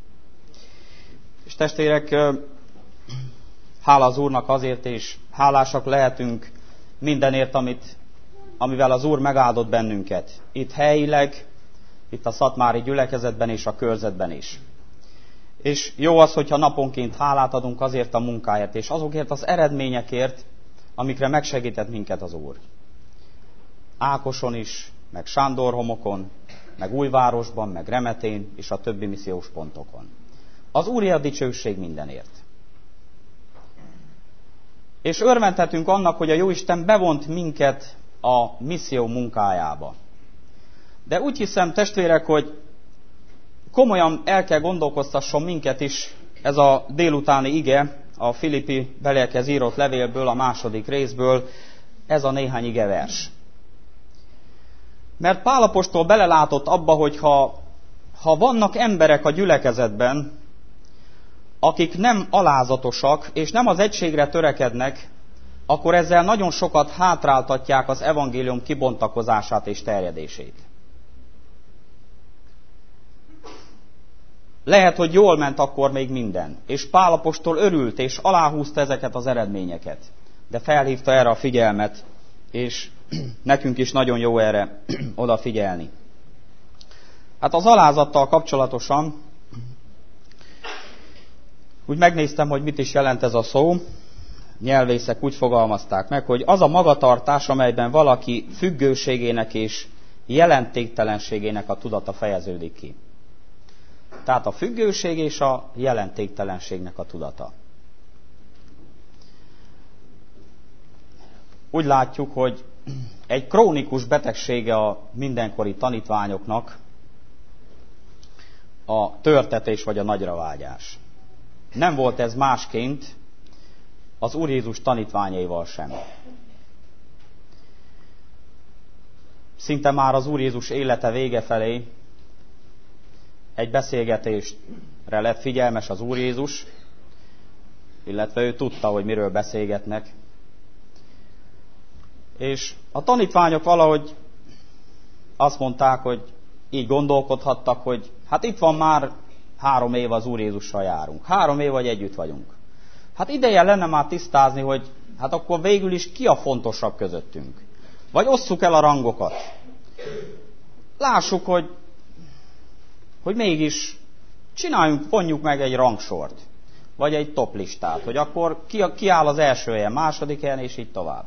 És testvérek, hála az Úrnak azért, és hálásak lehetünk mindenért, amivel az Úr megáldott bennünket. Itt helyileg, itt a szatmári gyülekezetben és a körzetben is. És jó az, hogyha naponként hálát adunk azért a munkáért, és azokért az eredményekért, amikre megsegített minket az Úr. Ákoson is, meg Sándorhomokon, meg Újvárosban, meg Remetén, és a többi missziós pontokon. Az Úré a dicsőség mindenért. És örvendhetünk annak, hogy a Jóisten bevont minket a misszió munkájába. De úgy hiszem, testvérek, hogy komolyan el kell gondolkoztasson minket is ez a délutáni ige, a Filippi beliekhez írott levélből, a második részből, ez a néhány igevers. Mert Pál apostol belelátott abba, hogy ha vannak emberek a gyülekezetben, akik nem alázatosak, és nem az egységre törekednek, akkor ezzel nagyon sokat hátráltatják az evangélium kibontakozását és terjedését. Lehet, hogy jól ment akkor még minden, és Pál apostol örült, és aláhúzta ezeket az eredményeket, de felhívta erre a figyelmet, és nekünk is nagyon jó erre odafigyelni. Hát az alázattal kapcsolatosan úgy megnéztem, hogy mit is jelent ez a szó. Nyelvészek úgy fogalmazták meg, hogy az a magatartás, amelyben valaki függőségének és jelentéktelenségének a tudata fejeződik ki. Tehát a függőség és a jelentéktelenségnek a tudata. Úgy látjuk, hogy egy krónikus betegsége a mindenkori tanítványoknak a törtetés vagy a nagyravágyás. Nem volt ez másként az Úr Jézus tanítványaival sem. Szinte már az Úr Jézus élete vége felé egy beszélgetésre lett figyelmes az Úr Jézus, illetve ő tudta, hogy miről beszélgetnek. És a tanítványok valahogy azt mondták, hogy így gondolkodhattak, hogy hát itt van már 3 év az Úr Jézussal járunk. 3 év vagy együtt vagyunk. Hát ideje lenne már tisztázni, hogy hát akkor végül is ki a fontosabb közöttünk. Vagy osszuk el a rangokat. Lássuk, hogy mégis vonjuk meg egy rangsort. Vagy egy toplistát. Hogy akkor ki áll az első helyen, második helyen, és így tovább.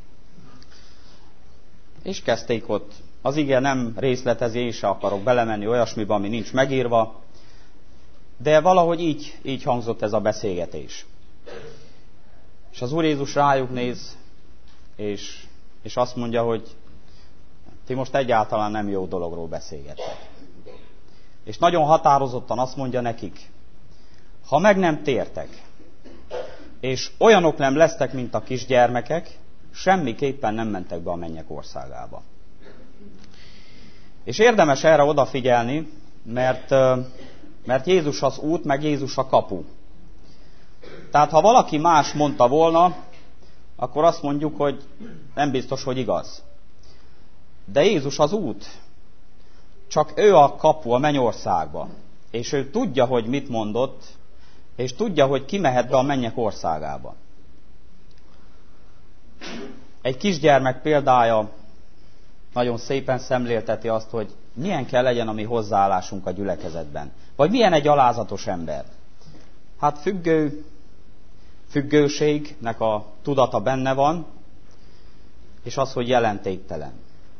És kezdték ott. Az ige nem részletezi, én se akarok belemenni olyasmibe, ami nincs megírva. De valahogy így hangzott ez a beszélgetés. És az Úr Jézus rájuk néz, és azt mondja, hogy ti most egyáltalán nem jó dologról beszélgettek. És nagyon határozottan azt mondja nekik, ha meg nem tértek, és olyanok nem lesztek, mint a kisgyermekek, semmiképpen nem mentek be a mennyek országába. És érdemes erre odafigyelni, mert Jézus az út, meg Jézus a kapu. Tehát ha valaki más mondta volna, akkor azt mondjuk, hogy nem biztos, hogy igaz. De Jézus az út. Csak ő a kapu a mennyországba. És ő tudja, hogy mit mondott, és tudja, hogy ki mehet be a mennyek országába. Egy kisgyermek példája nagyon szépen szemlélteti azt, hogy milyen kell legyen a mi hozzáállásunk a gyülekezetben. Vagy milyen egy alázatos ember. Hát függőségnek a tudata benne van, és az, hogy jelentéktelen.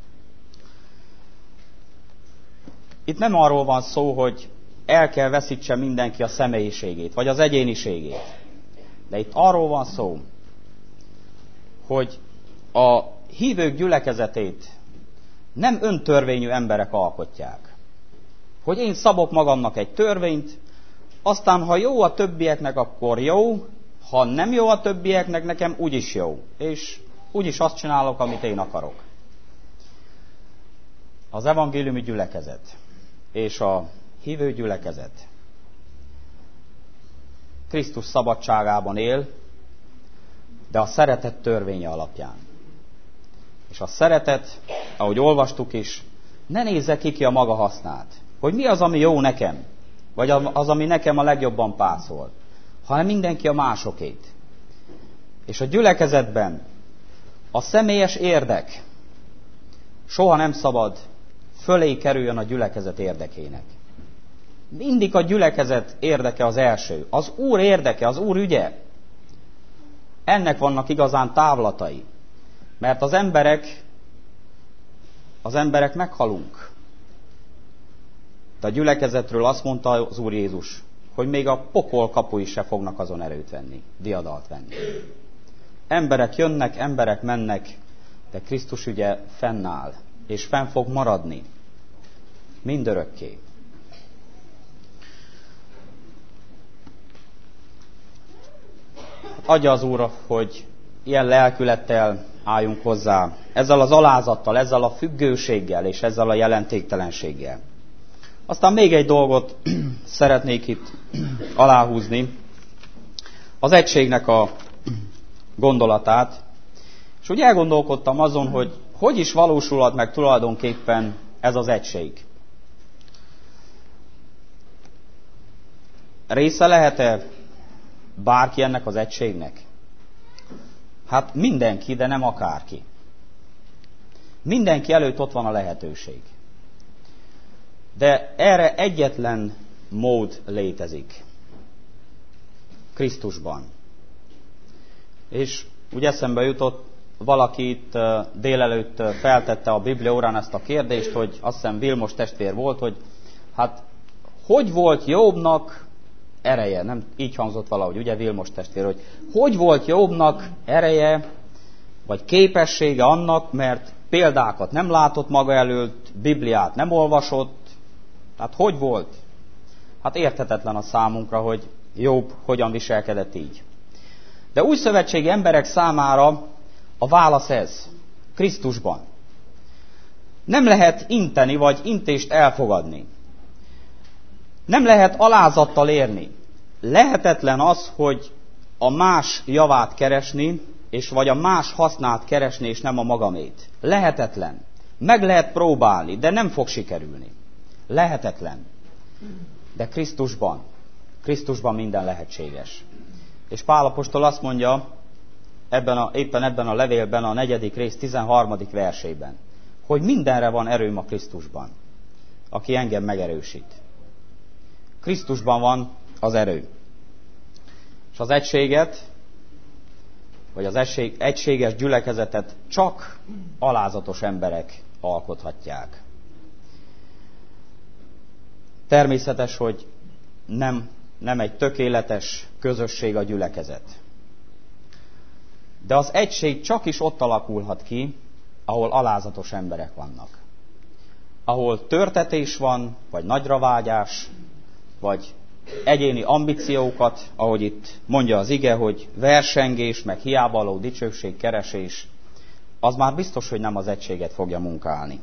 Itt nem arról van szó, hogy el kell veszítse mindenki a személyiségét, vagy az egyéniségét. De itt arról van szó, hogy a hívők gyülekezetét nem öntörvényű emberek alkotják, hogy én szabok magamnak egy törvényt, aztán ha jó a többieknek, akkor jó, ha nem jó a többieknek, nekem úgyis jó, és úgyis azt csinálok, amit én akarok. Az evangéliumi gyülekezet és a hívő gyülekezet Krisztus szabadságában él, de a szeretet törvénye alapján. És a szeretet, ahogy olvastuk is, ne nézze ki a maga hasznát, hogy mi az, ami jó nekem, vagy az, ami nekem a legjobban pászol, hanem mindenki a másokét. És a gyülekezetben a személyes érdek soha nem szabad fölé kerüljön a gyülekezet érdekének. Mindig a gyülekezet érdeke az első. Az Úr érdeke, az Úr ügye. Ennek vannak igazán távlatai. Mert az emberek meghalunk. De a gyülekezetről azt mondta az Úr Jézus, hogy még a pokol kapui se fognak azon erőt venni, diadalt venni. Emberek jönnek, emberek mennek, de Krisztus ügye fennáll, és fenn fog maradni. Mindörökké. Adja az Úr, hogy ilyen lelkülettel álljunk hozzá, ezzel az alázattal, ezzel a függőséggel és ezzel a jelentéktelenséggel. Aztán még egy dolgot szeretnék itt aláhúzni, az egységnek a gondolatát. És úgy elgondolkodtam azon, hogy is valósulhat meg tulajdonképpen ez az egység. Része lehet-e bárki ennek az egységnek? Hát mindenki, de nem akárki. Mindenki előtt ott van a lehetőség. De erre egyetlen mód létezik. Krisztusban. És úgy eszembe jutott, valaki itt délelőtt feltette a Biblia órán ezt a kérdést, hogy azt hiszem Vilmos testvér volt, hogy hát hogy volt Jobbnak ereje? Nem így hangzott valahogy, ugye Vilmos testvér, hogy volt Jobbnak ereje, vagy képessége annak, mert példákat nem látott maga előtt, Bibliát nem olvasott, tehát hogy volt? Hát érthetetlen a számunkra, hogy Jobb hogyan viselkedett így. De új szövetségi emberek számára a válasz ez, Krisztusban. Nem lehet inteni, vagy intést elfogadni. Nem lehet alázattal érni. Lehetetlen az, hogy a más javát keresni, és vagy a más hasznát keresni, és nem a magamét. Lehetetlen. Meg lehet próbálni, de nem fog sikerülni. Lehetetlen. De Krisztusban minden lehetséges. És Pál apostol azt mondja, éppen ebben a levélben, a 4. rész 13. versében, hogy mindenre van erőm a Krisztusban, aki engem megerősít. Krisztusban van az erő. És az egységet, vagy az egységes gyülekezetet csak alázatos emberek alkothatják. Természetes, hogy nem egy tökéletes közösség a gyülekezet. De az egység csak is ott alakulhat ki, ahol alázatos emberek vannak. Ahol törtetés van, vagy nagyra vágyás, vagy egyéni ambíciókat, ahogy itt mondja az ige, hogy versengés, meg hiábaló dicsőség, keresés, az már biztos, hogy nem az egységet fogja munkálni.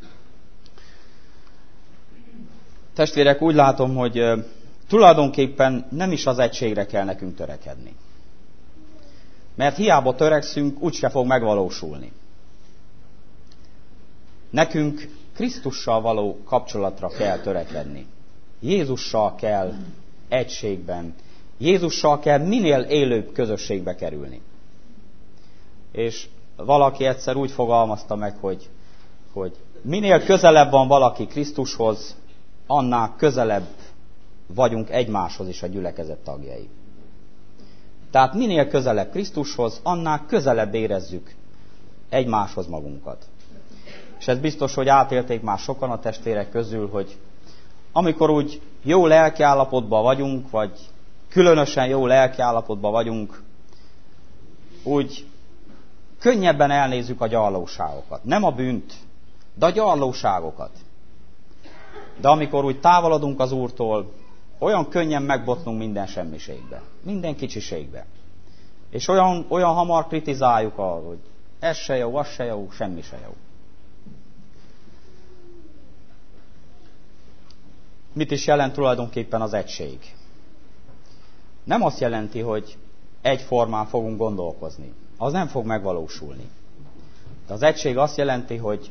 Testvérek, úgy látom, hogy tulajdonképpen nem is az egységre kell nekünk törekedni. Mert hiába törekszünk, úgyse fog megvalósulni. Nekünk Krisztussal való kapcsolatra kell törekedni. Jézussal kell egységben, Jézussal kell minél élőbb közösségbe kerülni. És valaki egyszer úgy fogalmazta meg, hogy minél közelebb van valaki Krisztushoz, annál közelebb vagyunk egymáshoz is a gyülekezet tagjai. Tehát minél közelebb Krisztushoz, annál közelebb érezzük egymáshoz magunkat. És ez biztos, hogy átélték már sokan a testvérek közül, hogy amikor úgy jó lelkiállapotban vagyunk, vagy különösen jó lelkiállapotban vagyunk, úgy könnyebben elnézzük a gyarlóságokat. Nem a bűnt, de a gyarlóságokat. De amikor úgy távolodunk az Úrtól, olyan könnyen megbotlunk minden semmiségbe, minden kicsiségbe. És olyan hamar kritizáljuk arra, hogy ez se jó, az se jó, semmi se jó. Mit is jelent tulajdonképpen az egység? Nem azt jelenti, hogy egyformán fogunk gondolkozni. Az nem fog megvalósulni. De az egység azt jelenti, hogy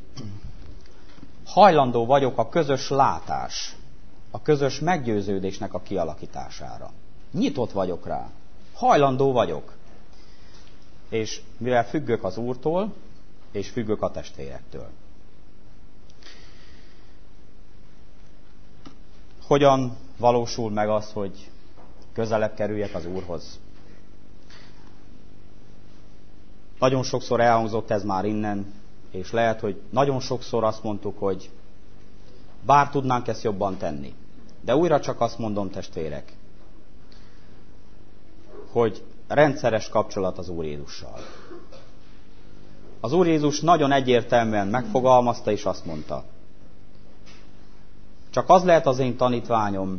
hajlandó vagyok a közös látás, a közös meggyőződésnek a kialakítására. Nyitott vagyok rá. Hajlandó vagyok. És mivel függök az Úrtól, és függök a testvérektől. Hogyan valósul meg az, hogy közelebb kerüljek az Úrhoz? Nagyon sokszor elhangzott ez már innen, és lehet, hogy nagyon sokszor azt mondtuk, hogy bár tudnánk ezt jobban tenni. De újra csak azt mondom, testvérek, hogy rendszeres kapcsolat az Úr Jézussal. Az Úr Jézus nagyon egyértelműen megfogalmazta, és azt mondta, csak az lehet az én tanítványom,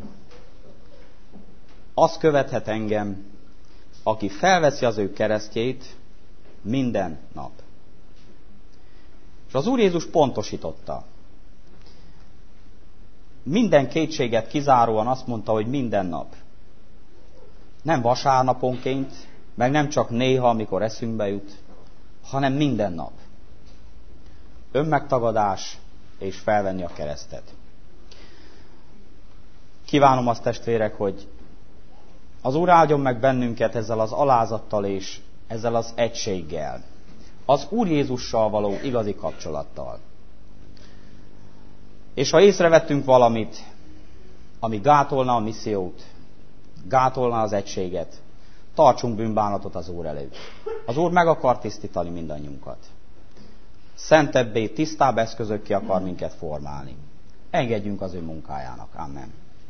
az követhet engem, aki felveszi az ő keresztjét minden nap. És az Úr Jézus pontosította. Minden kétséget kizáróan azt mondta, hogy minden nap. Nem vasárnaponként, meg nem csak néha, amikor eszünkbe jut, hanem minden nap. Önmegtagadás és felvenni a keresztet. Kívánom azt, testvérek, hogy az Úr áldjon meg bennünket ezzel az alázattal és ezzel az egységgel. Az Úr Jézussal való igazi kapcsolattal. És ha észrevettünk valamit, ami gátolna a missziót, gátolna az egységet, tartsunk bűnbánatot az Úr előtt. Az Úr meg akar tisztítani mindannyiunkat. Szentebbé, tisztább eszközökké akar minket formálni. Engedjünk az ő munkájának. Amen.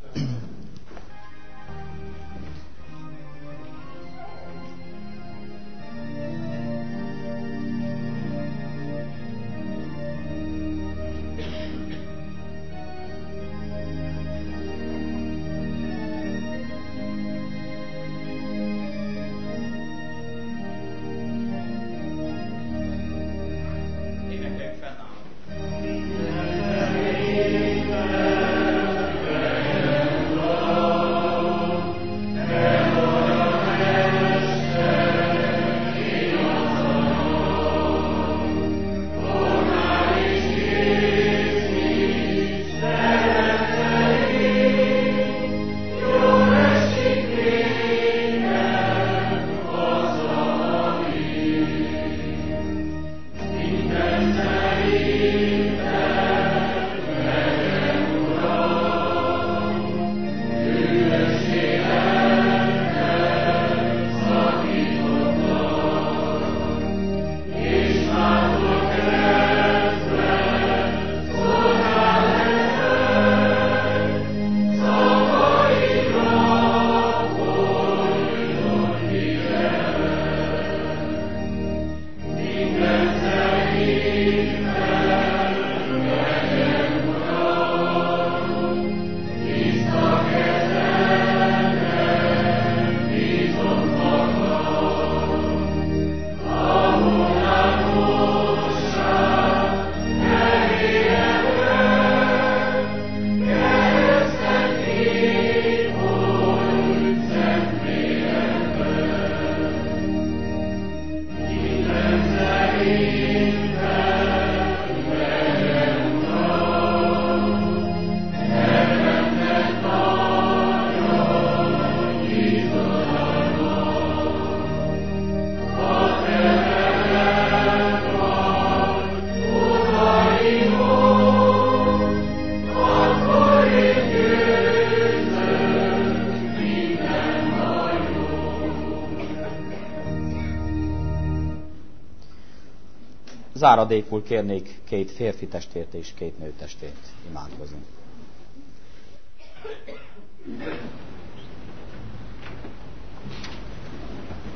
Záradékul kérnék 2 férfi testvért és 2 nő testvért imádkozni.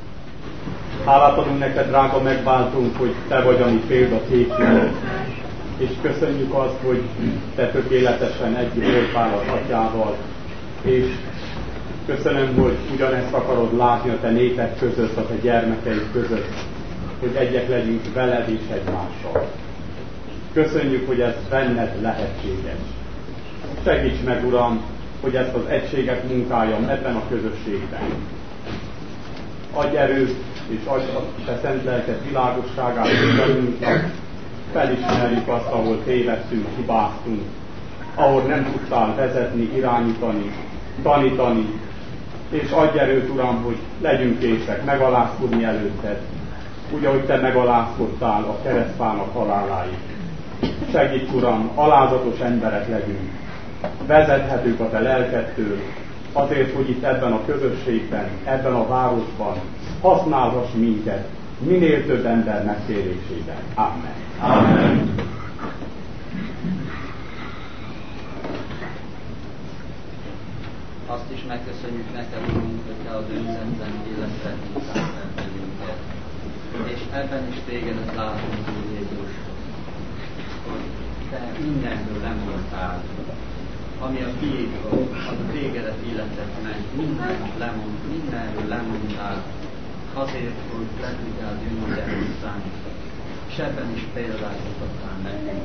Hálát adunk neked, drága megváltunk, hogy te vagy a mi példaképünk. és köszönjük azt, hogy Te tökéletesen együtt voltál az Atyával, és köszönöm, hogy ugyanezt akarod látni a Te néped között, a Te gyermekeid között, hogy egyek legyünk veled és egymással. Köszönjük, hogy ez benned lehetséges. Segíts meg, Uram, hogy ezt az egységet munkáljam ebben a közösségben. Adj erőt, és adj a Te szent lelked világosságát velünknek, felismerjük azt, ahol tévedtünk, hibáztunk, ahol nem tudtál vezetni, irányítani, tanítani, és adj erőt, Uram, hogy legyünk készek megalázkodni előtted, úgy, ahogy Te megalázkodtál a keresztfának haláláig. Segíts, Uram, alázatos emberek legyünk, vezethetők a Te lelkedtől, azért, hogy itt ebben a közösségben, ebben a városban használhass minket minél több ember megtérésében. Amen. Amen. Azt is megköszönjük neked, Urunk, hogy Te az önzetlen életre hívtál bennünket. És ebben is Tégedet látunk, Úr Jézus, hogy Te mindenről lemondtál, ami a tiéd volt, az a Tégedet illetett meg, mindenről lemondtál, azért, hogy le tudjál jönni hozzánk, és ebben is példát mutattál nekünk.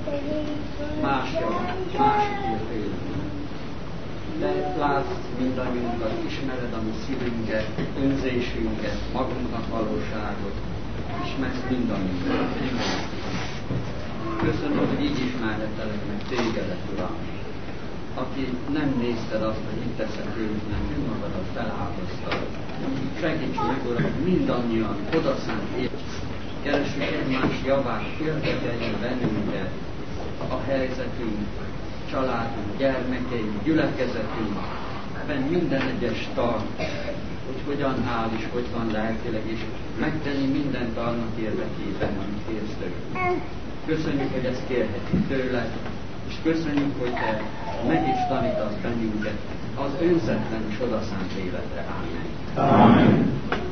Másokért élünk. De látsz mindannyiunkat, ismered a mi szívünket, önzésünket, magunknak valóságot, ismersz mindannyiunkat. Köszönöm, hogy így ismerhettelek meg Tégedet, Uram, aki nem nézted azt, hogy itt teszek őknek, önmagadat feláldoztad. Segíts meg, Uram, hogy mindannyian odaszánt keressük egymás javát, érdekeljen bennünket a helyzetünk, családunk, gyermekeink, gyülekezetünk, ebben minden egyes tag, hogy hogyan áll és hogy van lelkileg, és megtenni mindent annak érdekében, amit kérsz tőlünk. Köszönjük, hogy ezt kérhetjük tőled, és köszönjük, hogy Te meg is tanítasz bennünket az önzetlen és odaszánt életre. Amen. Amen.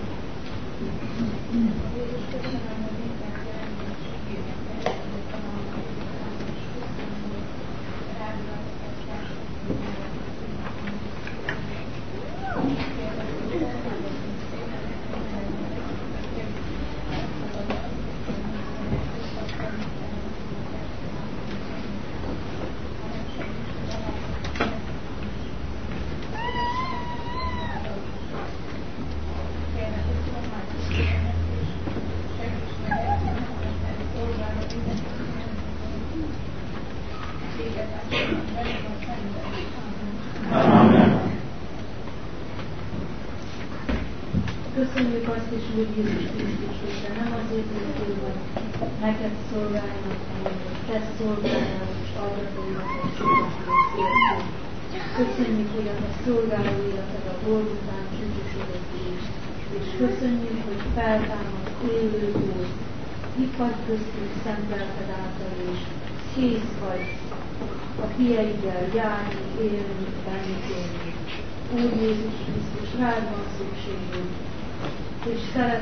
Köszönjük azt is, Úr Jézus Krisztus, hogy Te nem azért jöttél, hogy neked szolgáljanak, hanem hogy Te szolgáljál és adjad életet szolgáltató. Köszönjük, hogy a Te szolgáló életed a Golgotán üdvösödött is, és köszönjük, hogy feltámadt élő volt, itt vagy köztünk szent lelked által is, kész vagy a fiaiddel járni, élni, bennük élni. Úr Jézus Krisztus, rád van szükségünk, és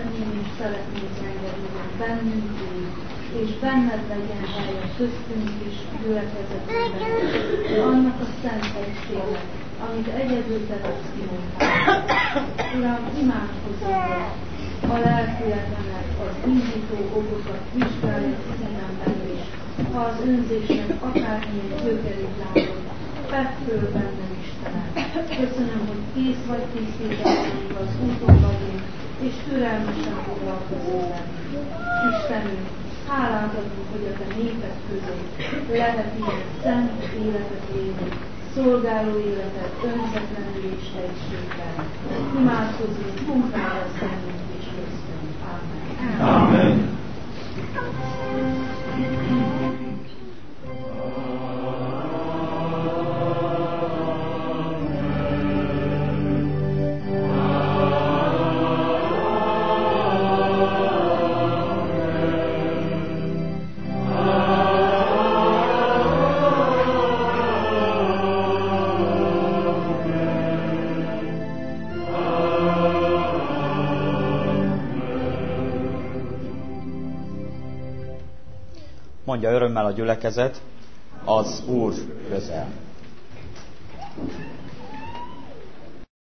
szeretnénk engedni, hogy bennünk él, és benned legyen helye köztünk is, gyülekezetünkben, annak a szent egységnek, amit egyedül Te tudsz kimondani. Uram, imádkozunk, a lelkületemet, az indító okokat vizsgálja szívemben is, ha az önzésnek akármilyen gyökerét látod, vedd föl bennem, Istenem. Köszönöm, hogy kész vagy tisztítani az úton vagyunk, és türelmesen foglalkozol velünk. Istenünk, hálát adunk, hogy a Te néped között lehet ilyen szent életet élni, szolgáló életet önzetlenül és egységben. Imádkozunk, munkálasz bennünk és köztünk. Amen. Amen. mondja örömmel a gyülekezet, az Úr közel.